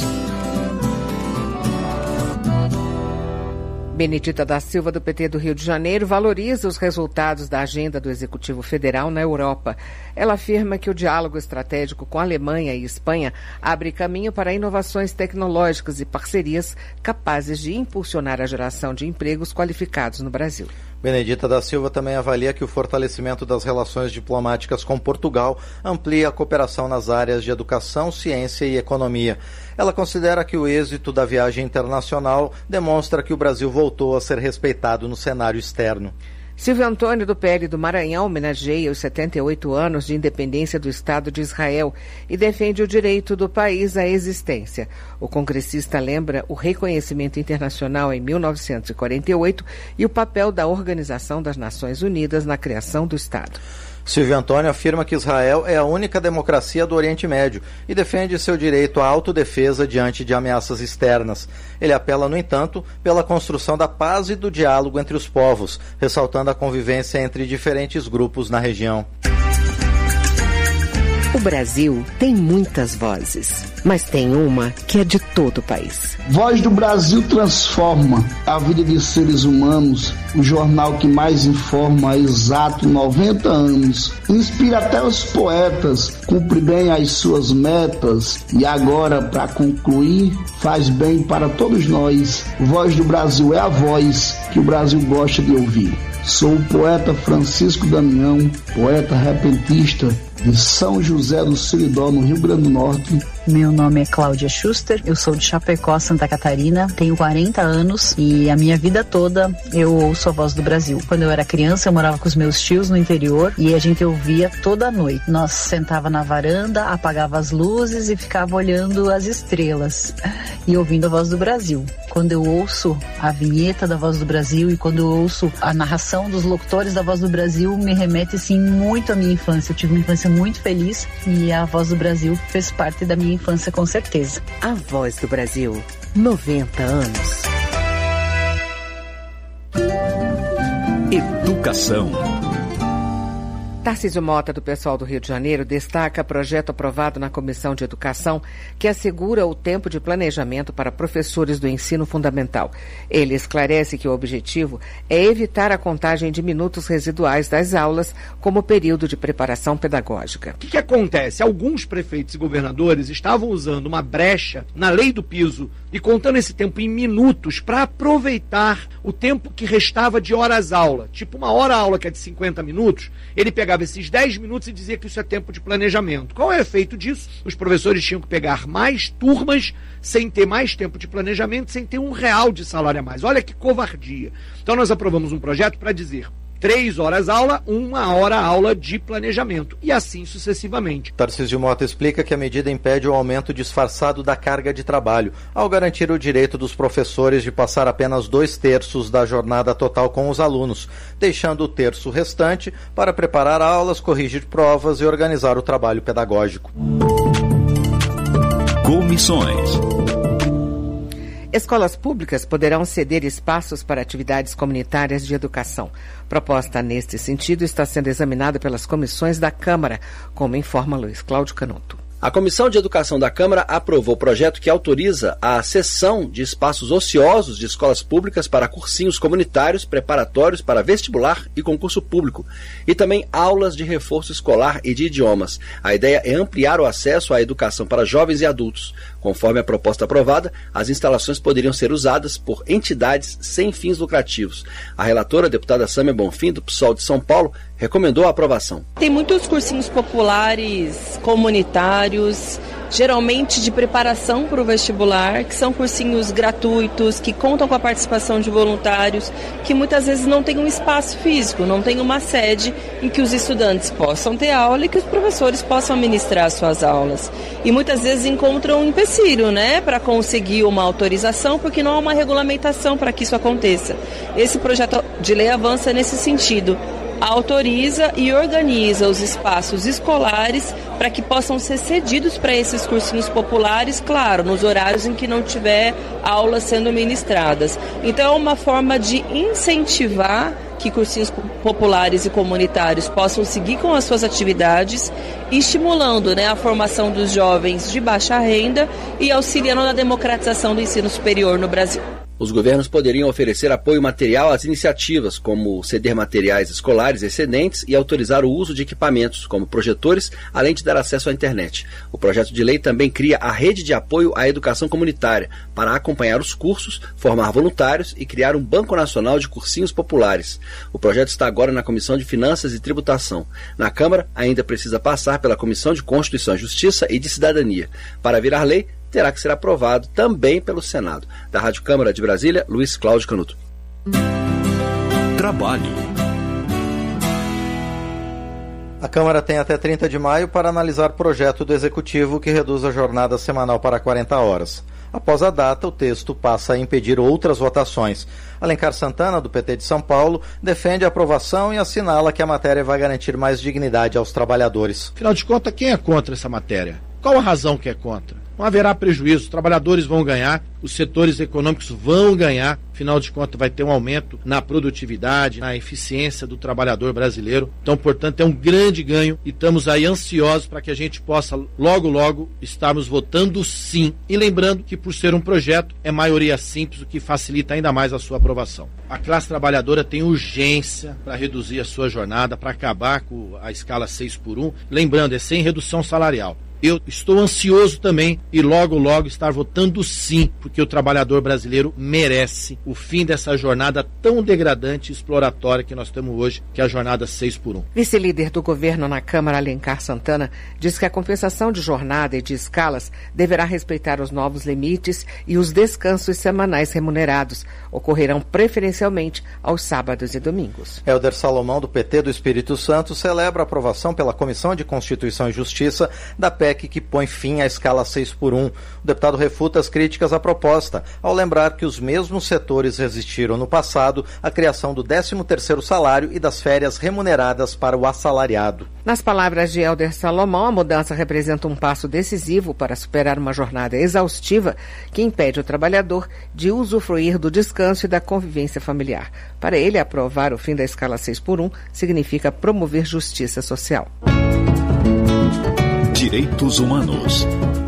Benedita da Silva, do PT do Rio de Janeiro, valoriza os resultados da agenda do Executivo Federal na Europa. Ela afirma que o diálogo estratégico com a Alemanha e Espanha abre caminho para inovações tecnológicas e parcerias capazes de impulsionar a geração de empregos qualificados no Brasil. Benedita da Silva também avalia que o fortalecimento das relações diplomáticas com Portugal amplia a cooperação nas áreas de educação, ciência e economia. Ela considera que o êxito da viagem internacional demonstra que o Brasil voltou a ser respeitado no cenário externo. Silvio Antônio, do PL do Maranhão, homenageia os 78 anos de independência do Estado de Israel e defende o direito do país à existência. O congressista lembra o reconhecimento internacional em 1948 e o papel da Organização das Nações Unidas na criação do Estado. Silvio Antônio afirma que Israel é a única democracia do Oriente Médio e defende seu direito à autodefesa diante de ameaças externas. Ele apela, no entanto, pela construção da paz e do diálogo entre os povos, ressaltando a convivência entre diferentes grupos na região. O Brasil tem muitas vozes, mas tem uma que é de todo o país. Voz do Brasil transforma a vida de seres humanos. O jornal que mais informa há exato 90 anos. Inspira até os poetas, cumpre bem as suas metas. E agora, para concluir, faz bem para todos nós. Voz do Brasil é a voz que o Brasil gosta de ouvir. Sou o poeta Francisco Damião, poeta repentista de São José do Seridó, no Rio Grande do Norte, Meu nome é Cláudia Schuster, eu sou de Chapecó, Santa Catarina, tenho 40 anos e a minha vida toda eu ouço a Voz do Brasil. Quando eu era criança, eu morava com os meus tios no interior e a gente ouvia toda noite. Nós sentava na varanda, apagava as luzes e ficava olhando as estrelas e ouvindo a Voz do Brasil. Quando eu ouço a vinheta da Voz do Brasil e quando eu ouço a narração dos locutores da Voz do Brasil, me remete assim muito à minha infância. Eu tive uma infância muito feliz e a Voz do Brasil fez parte da minha infância com certeza. A Voz do Brasil, 90 anos. Educação. Tarcísio Mota, do pessoal do Rio de Janeiro, destaca projeto aprovado na Comissão de Educação que assegura o tempo de planejamento para professores do ensino fundamental. Ele esclarece que o objetivo é evitar a contagem de minutos residuais das aulas como período de preparação pedagógica. O que acontece? Alguns prefeitos e governadores estavam usando uma brecha na lei do piso e contando esse tempo em minutos para aproveitar o tempo que restava de horas-aula. Tipo uma hora-aula que é de 50 minutos, ele pegava esses 10 minutos e dizia que isso é tempo de planejamento. Qual é o efeito disso? Os professores tinham que pegar mais turmas sem ter mais tempo de planejamento, sem ter R$1 de salário a mais. Olha que covardia. Então nós aprovamos um projeto para dizer 3 horas aula, 1 hora aula de planejamento e assim sucessivamente. Tarcísio Mota explica que a medida impede o aumento disfarçado da carga de trabalho, ao garantir o direito dos professores de passar apenas 2/3 da jornada total com os alunos, deixando o terço restante para preparar aulas, corrigir provas e organizar o trabalho pedagógico. Comissões. Escolas públicas poderão ceder espaços para atividades comunitárias de educação. Proposta neste sentido está sendo examinada pelas comissões da Câmara, como informa Luiz Cláudio Canuto. A Comissão de Educação da Câmara aprovou o projeto que autoriza a cessão de espaços ociosos de escolas públicas para cursinhos comunitários preparatórios para vestibular e concurso público, e também aulas de reforço escolar e de idiomas. A ideia é ampliar o acesso à educação para jovens e adultos. Conforme a proposta aprovada, as instalações poderiam ser usadas por entidades sem fins lucrativos. A relatora, a deputada Sâmia Bonfim, do PSOL de São Paulo, recomendou a aprovação. Tem muitos cursinhos populares, comunitários, geralmente de preparação para o vestibular, que são cursinhos gratuitos, que contam com a participação de voluntários, que muitas vezes não tem um espaço físico, não tem uma sede em que os estudantes possam ter aula e que os professores possam ministrar suas aulas. E muitas vezes encontram um empecilho, para conseguir uma autorização, porque não há uma regulamentação para que isso aconteça. Esse projeto de lei avança nesse sentido. Autoriza e organiza os espaços escolares para que possam ser cedidos para esses cursinhos populares, claro, nos horários em que não tiver aulas sendo ministradas. Então é uma forma de incentivar que cursinhos populares e comunitários possam seguir com as suas atividades, estimulando a formação dos jovens de baixa renda e auxiliando na democratização do ensino superior no Brasil. Os governos poderiam oferecer apoio material às iniciativas, como ceder materiais escolares excedentes e autorizar o uso de equipamentos, como projetores, além de dar acesso à internet. O projeto de lei também cria a rede de apoio à educação comunitária, para acompanhar os cursos, formar voluntários e criar um banco nacional de cursinhos populares. O projeto está agora na Comissão de Finanças e Tributação. Na Câmara, ainda precisa passar pela Comissão de Constituição e Justiça e de Cidadania. Para virar lei, terá que ser aprovado também pelo Senado. Da Rádio Câmara de Brasília, Luiz Cláudio Canuto. Trabalho. A Câmara tem até 30 de maio para analisar projeto do Executivo que reduz a jornada semanal para 40 horas. Após a data, o texto passa a impedir outras votações. Alencar Santana, do PT de São Paulo, defende a aprovação e assinala que a matéria vai garantir mais dignidade aos trabalhadores. Afinal de contas, quem é contra essa matéria? Qual a razão que é contra? Não haverá prejuízo, os trabalhadores vão ganhar, os setores econômicos vão ganhar, afinal de contas vai ter um aumento na produtividade, na eficiência do trabalhador brasileiro. Então, portanto, é um grande ganho e estamos aí ansiosos para que a gente possa logo estarmos votando sim. E lembrando que por ser um projeto é maioria simples, o que facilita ainda mais a sua aprovação. A classe trabalhadora tem urgência para reduzir a sua jornada, para acabar com a escala 6x1. Lembrando, é sem redução salarial. eu estou ansioso também e logo estar votando sim, porque o trabalhador brasileiro merece o fim dessa jornada tão degradante e exploratória que nós temos hoje, que é a jornada 6x1. Vice-líder do governo na Câmara, Alencar Santana, diz que a compensação de jornada e de escalas deverá respeitar os novos limites e os descansos semanais remunerados ocorrerão preferencialmente aos sábados e domingos. Helder Salomão, do PT do Espírito Santo, celebra a aprovação pela Comissão de Constituição e Justiça da PEC que põe fim à escala 6x1. O deputado refuta as críticas à proposta, ao lembrar que os mesmos setores resistiram no passado à criação do 13º salário e das férias remuneradas para o assalariado. Nas palavras de Helder Salomão, a mudança representa um passo decisivo para superar uma jornada exaustiva que impede o trabalhador de usufruir do descanso e da convivência familiar. Para ele, aprovar o fim da escala 6x1 significa promover justiça social. Direitos Humanos.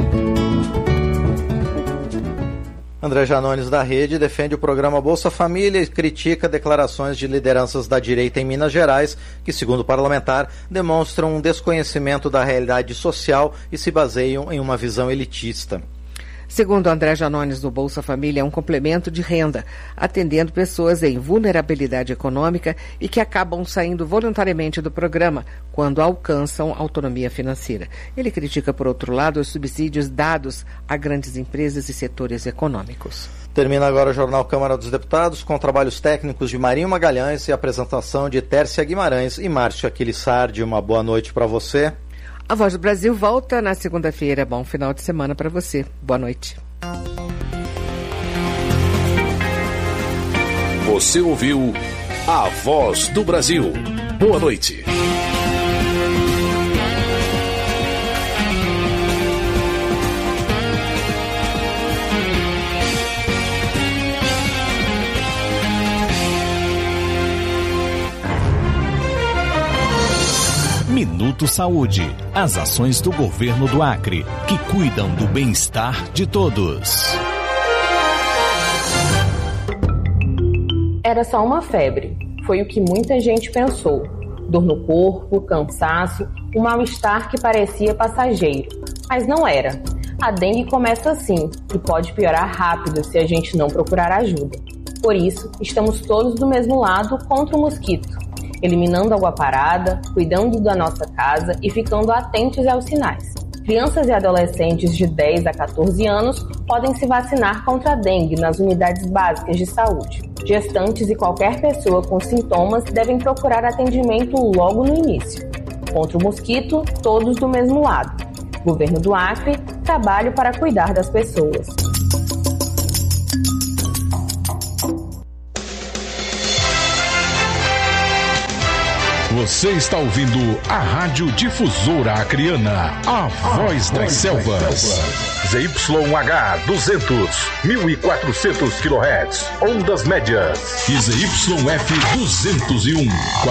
André Janones, da Rede, defende o programa Bolsa Família e critica declarações de lideranças da direita em Minas Gerais, que, segundo o parlamentar, demonstram um desconhecimento da realidade social e se baseiam em uma visão elitista. Segundo André Janones, do Bolsa Família é um complemento de renda, atendendo pessoas em vulnerabilidade econômica e que acabam saindo voluntariamente do programa quando alcançam autonomia financeira. Ele critica, por outro lado, os subsídios dados a grandes empresas e setores econômicos. Termina agora o Jornal Câmara dos Deputados com trabalhos técnicos de Marinho Magalhães e apresentação de Tércia Guimarães e Márcio Aquilissardi. Uma boa noite para você. A Voz do Brasil volta na segunda-feira. Bom final de semana para você. Boa noite. Você ouviu A Voz do Brasil. Boa noite. Minuto Saúde. As ações do governo do Acre, que cuidam do bem-estar de todos. Era só uma febre. Foi o que muita gente pensou. Dor no corpo, cansaço, um mal-estar que parecia passageiro. Mas não era. A dengue começa assim e pode piorar rápido se a gente não procurar ajuda. Por isso, estamos todos do mesmo lado contra o mosquito. Eliminando água parada, cuidando da nossa casa e ficando atentos aos sinais. Crianças e adolescentes de 10 a 14 anos podem se vacinar contra a dengue nas unidades básicas de saúde. Gestantes e qualquer pessoa com sintomas devem procurar atendimento logo no início. Contra o mosquito, todos do mesmo lado. Governo do Acre, trabalho para cuidar das pessoas. Você está ouvindo a Rádio Difusora Acreana, a Voz das Selvas. ZYH 200, 1400 kHz, ondas médias. E ZYF 201,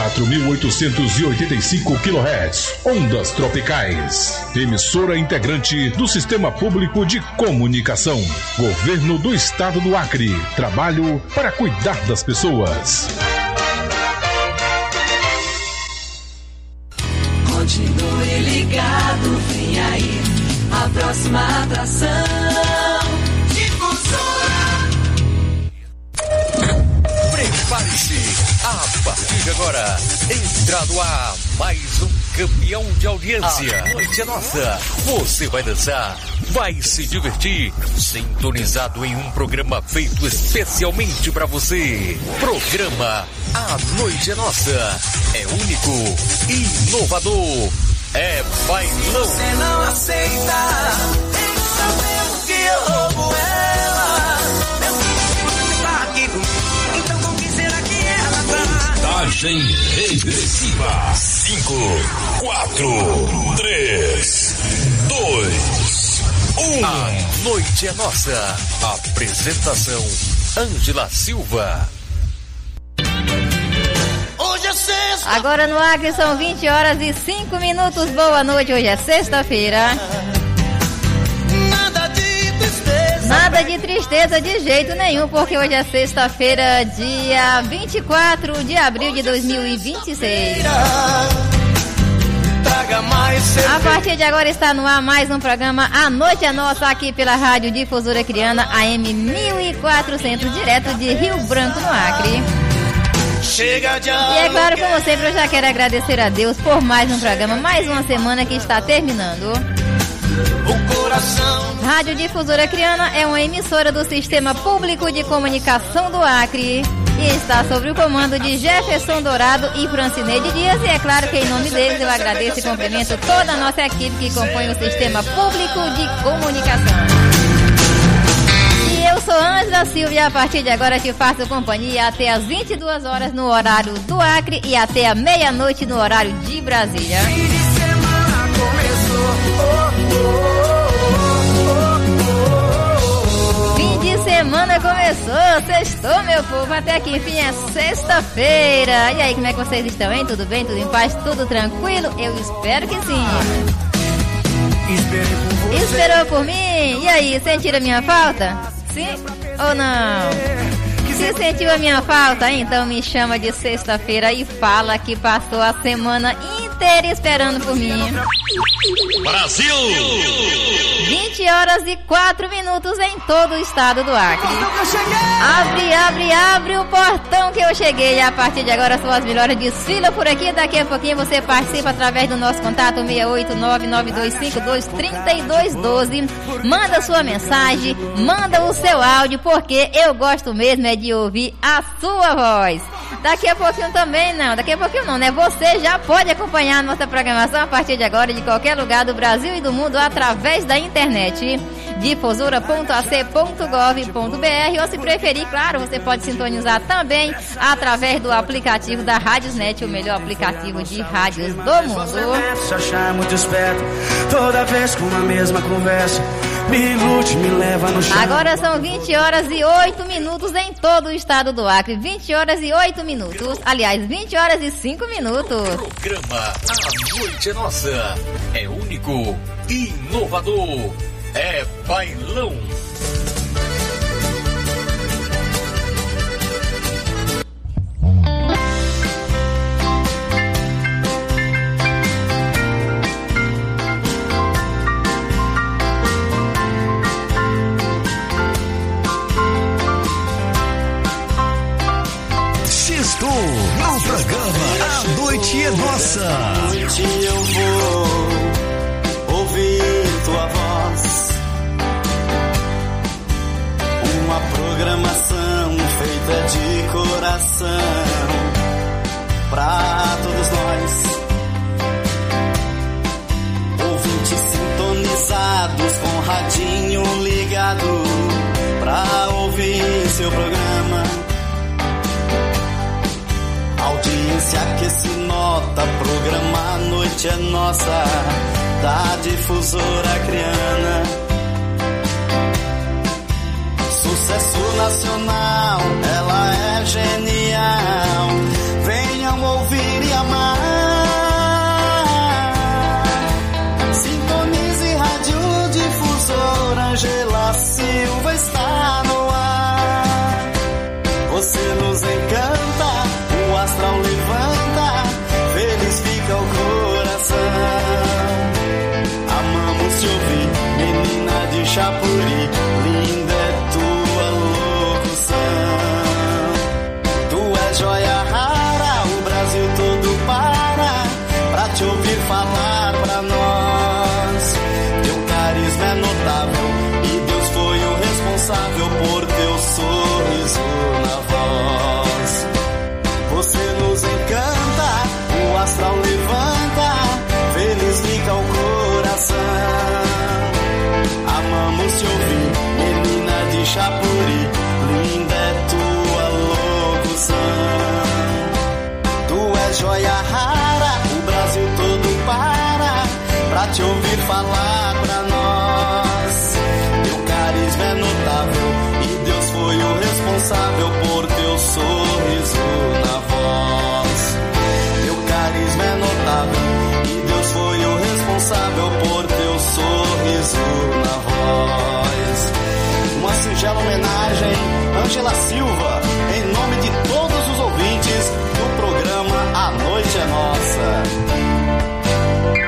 4885 kHz, ondas tropicais. Emissora integrante do Sistema Público de Comunicação. Governo do Estado do Acre. Trabalho para cuidar das pessoas. Continue ligado, vem aí a próxima atração. Difusora. Prepare-se, a partir de agora, entra no ar mais um campeão de audiência. A noite é nossa, você vai dançar, vai se divertir, sintonizado em um programa feito especialmente para você. Programa A Noite é Nossa, é único, inovador, é bailão. Você não aceita, sabemos que eu roubo ela. Meu filho tá aqui comigo, então com quem será que ela tá? Contagem regressiva. 5, 4, 3, 2, 1. A Noite é Nossa. Apresentação: Ângela Silva. Hoje é sexta. Agora no Acre são 20 horas e 5 minutos. Boa noite, hoje é sexta-feira. Nada de tristeza de jeito nenhum, porque hoje é sexta-feira, dia 24 de abril de 2026. traga mais cerveja. A partir de agora está no ar mais um programa A Noite é Nossa, aqui pela Rádio Difusora Criana, AM 1400, direto de Rio Branco, no Acre. Chega de E é claro, como sempre, eu já quero agradecer a Deus por mais um programa, mais uma semana que está terminando. O coração. Rádio Difusora Criana é uma emissora do Sistema Público de Comunicação do Acre e está sob o comando de Jefferson Dourado e Francineide Dias. E é claro que em nome deles eu agradeço e cumprimento toda a nossa equipe que compõe o Sistema Público de Comunicação. Eu sou Ângela Silva e a partir de agora te faço companhia até às 22 horas no horário do Acre e até a meia-noite no horário de Brasília. Fim de semana começou. Fim de semana começou, sextou, meu povo, até que enfim é sexta-feira. E aí, como é que vocês estão, hein? Tudo bem? Tudo em paz? Tudo tranquilo? Eu espero que sim. Esperou por mim? E aí, sentiram a minha falta? Sim ou não? Se sentiu a minha falta, então me chama de sexta-feira e fala que passou a semana inteira esperando por mim. Brasil! 20 horas e 4 minutos em todo o estado do Acre. Abre o portão que eu cheguei. A partir de agora são as melhores. Desfila por aqui, daqui a pouquinho você participa através do nosso contato 68992523212. Manda sua mensagem, manda o seu áudio, porque eu gosto mesmo é de ouvir a sua voz. Daqui a pouquinho também não, né? Você já pode acompanhar a nossa programação a partir de agora de qualquer lugar do Brasil e do mundo através da internet. difusora.ac.gov.br ou se preferir, claro, você pode sintonizar também através do aplicativo da Rádiosnet, o melhor aplicativo de rádios do mundo. Se achar muito esperto, toda vez com a mesma conversa, me ilude, me leva no chão. Agora são 20 horas e 8 minutos em todo o estado do Acre. 20 horas e 8 minutos. Aliás, 20 horas e 5 minutos. Programa A Noite é Nossa. É único, inovador. É bailão. Sextou no programa A Noite é Nossa. À noite eu vou ouvir tua voz. Uma programação feita de coração pra todos nós. Ouvintes sintonizados com radinho ligado pra ouvir seu programa. Audiência que se nota, programa A Noite é Nossa, da Difusora Criana. Sucesso nacional, ela é genial. Venham ouvir e amar. Sintonize Rádio Difusora, Ângela Silva está no ar. Você nos encanta, o astral levanta, feliz fica o coração. Amamos te ouvir, menina de Chapuri, linda é tua locução. Tu és joia rara, o Brasil todo para te ouvir falar pra nós. Teu carisma é notável e Deus foi o responsável por teu sorriso na voz. Você nos encanta, o astral levanta, feliz fica o coração. Amamos te ouvir, menina de Chapuri, linda é tua locução. Tu és joia rara, o Brasil todo para te ouvir falar pra nós. Teu carisma é notável e Deus foi o responsável por teu sorriso na voz. Teu carisma é notável e Deus foi o responsável por teu sorriso na voz. Uma singela homenagem, Ângela Silva, em nome de todos os ouvintes do programa A Noite é Nossa.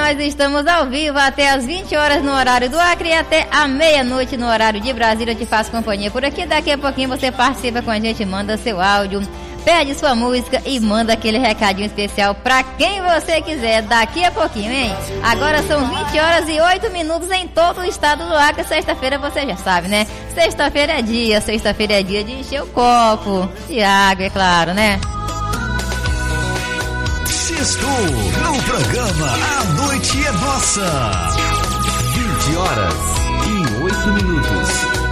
nós estamos ao vivo até as 20 horas no horário do Acre e até a meia-noite no horário de Brasília. Eu te faço companhia por aqui. Daqui a pouquinho você participa com a gente, manda seu áudio, pede sua música e manda aquele recadinho especial pra quem você quiser. Daqui a pouquinho, hein? Agora são 20 horas e 8 minutos em todo o estado do Acre. Sexta-feira você já sabe, né? Sexta-feira é dia de encher o copo de água, é claro, né? Sextou no programa A Noite é Nossa. 20 horas e 8 minutos.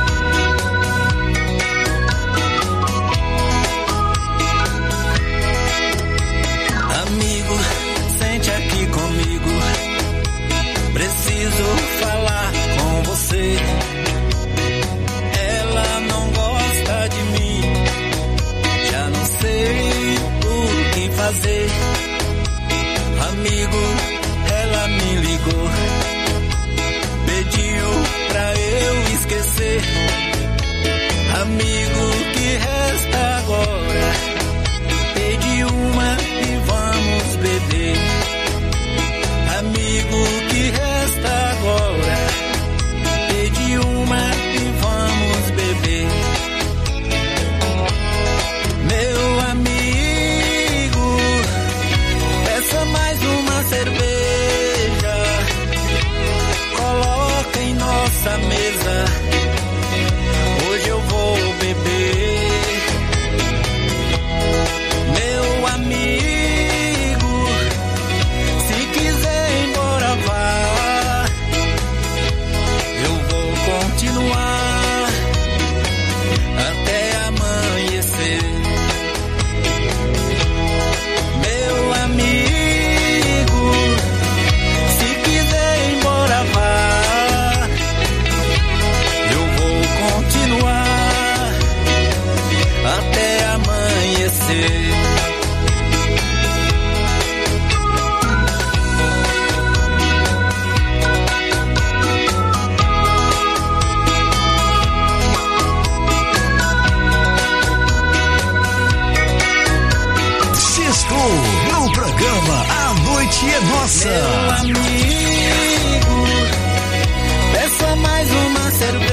Amigo, sente aqui comigo. Preciso falar com você. Ela não gosta de mim. Já não sei o que fazer. Amigo, ela me ligou, pediu pra eu esquecer. Amigo, que resta agora? Pede uma e vamos beber. Amigo, que resta agora? Pede uma e vamos beber. Meu amigo, peça mais uma cerveja, coloca em nossa mesa. Hoje eu vou beber. Meu amigo, se quiser ir embora vá. Eu vou continuar até amanhecer. Meu amigo, se quiser ir embora vá. Eu vou continuar até amanhecer. Sextou no programa A Noite é Nossa. Meu amigo, peça mais uma cerveja,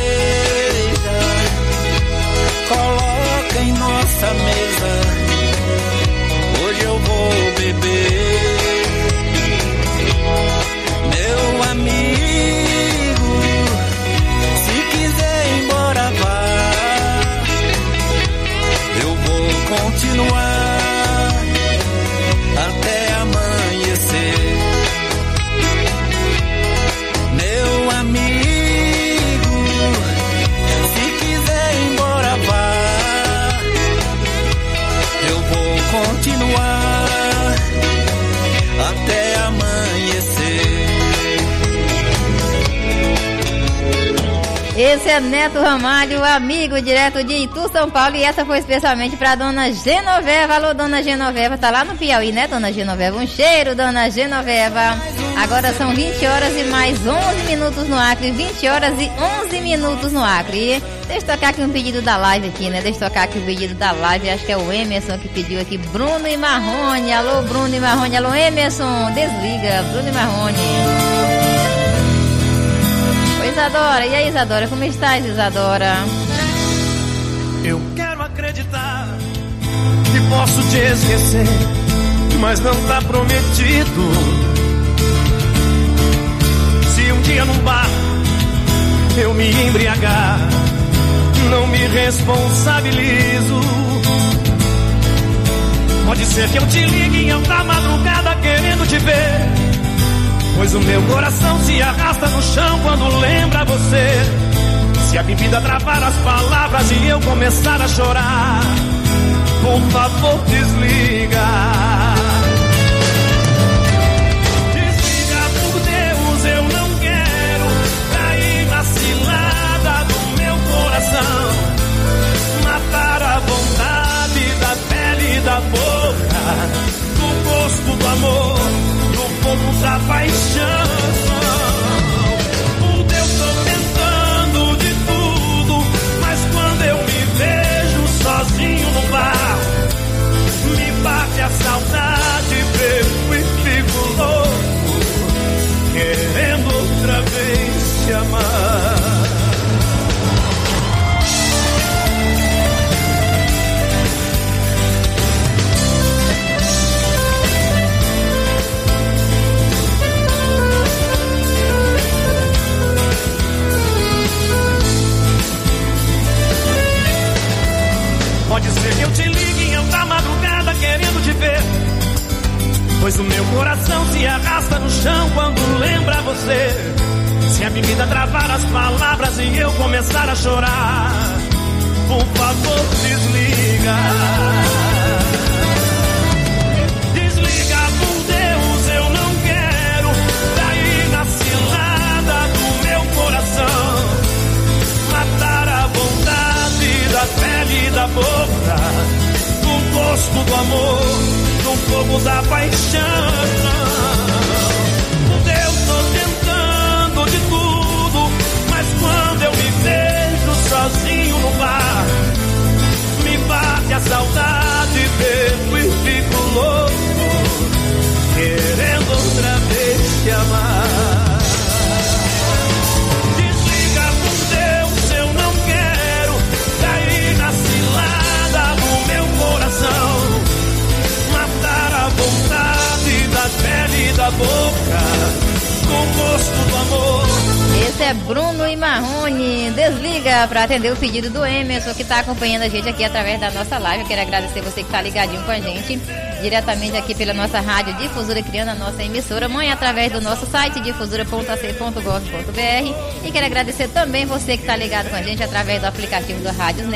coloca em nossa mesa. Hoje eu vou beber. Meu amigo, se quiser ir embora vá. Eu vou continuar até amanhecer. Meu amigo, se quiser ir embora vá. Eu vou continuar até amanhecer. Esse é Neto Ramalho, amigo direto de Itu, São Paulo. E essa foi especialmente pra dona Genoveva. Alô, dona Genoveva, tá lá no Piauí, né, dona Genoveva? Um cheiro, dona Genoveva. Agora são 20 horas e mais 11 minutos no Acre. 20 horas e 11 minutos no Acre. E deixa eu tocar aqui um pedido da live aqui, né? Deixa eu tocar aqui o pedido da live. Acho que é o Emerson que pediu aqui. Bruno e Marrone. Alô, Bruno e Marrone. Alô, Emerson. Desliga. Bruno e Marrone. Isadora, e aí, Isadora, como estás, Isadora? Eu quero acreditar que posso te esquecer, mas não tá prometido. Se um dia num bar eu me embriagar, não me responsabilizo. Pode ser que eu te ligue em alta madrugada querendo te ver, pois o meu coração se arrasta no chão quando lembra você. Se a bebida travar as palavras e eu começar a chorar, por favor desliga. Desliga por Deus, eu não quero cair na cilada do meu coração, matar a vontade da pele e da boca, do gosto do amor, fogo da paixão. Por Deus, tô tentando de tudo, mas quando eu me vejo sozinho no bar, me bate a saudade, bebo e fico louco. Pode ser que eu te ligue em outra madrugada querendo te ver, pois o meu coração se arrasta no chão quando lembra você. Se a bebida travar as palavras e eu começar a chorar, por favor desliga. Desliga, por Deus, eu não quero cair na cilada do meu coração, matar a vontade da pele e da boca, do gosto do amor, do fogo da paixão. Por Deus, tô tentando de tudo, mas quando eu me vejo sozinho no bar, me bate a saudade, bebo e fico louco, querendo outra vez te amar. Desliga, por Deus, eu não quero cair na cilada do meu coração, matar a vontade da pele e da boca, com gosto do amor. Esse é Bruno e Marrone. Desliga, para atender o pedido do Emerson, que está acompanhando a gente aqui através da nossa live. Eu quero agradecer você que está ligadinho com a gente, diretamente aqui pela nossa rádio Difusora, criando a nossa emissora mãe através do nosso site difusora.ac.gov.br. E quero agradecer também você que está ligado com a gente através do aplicativo da Rádio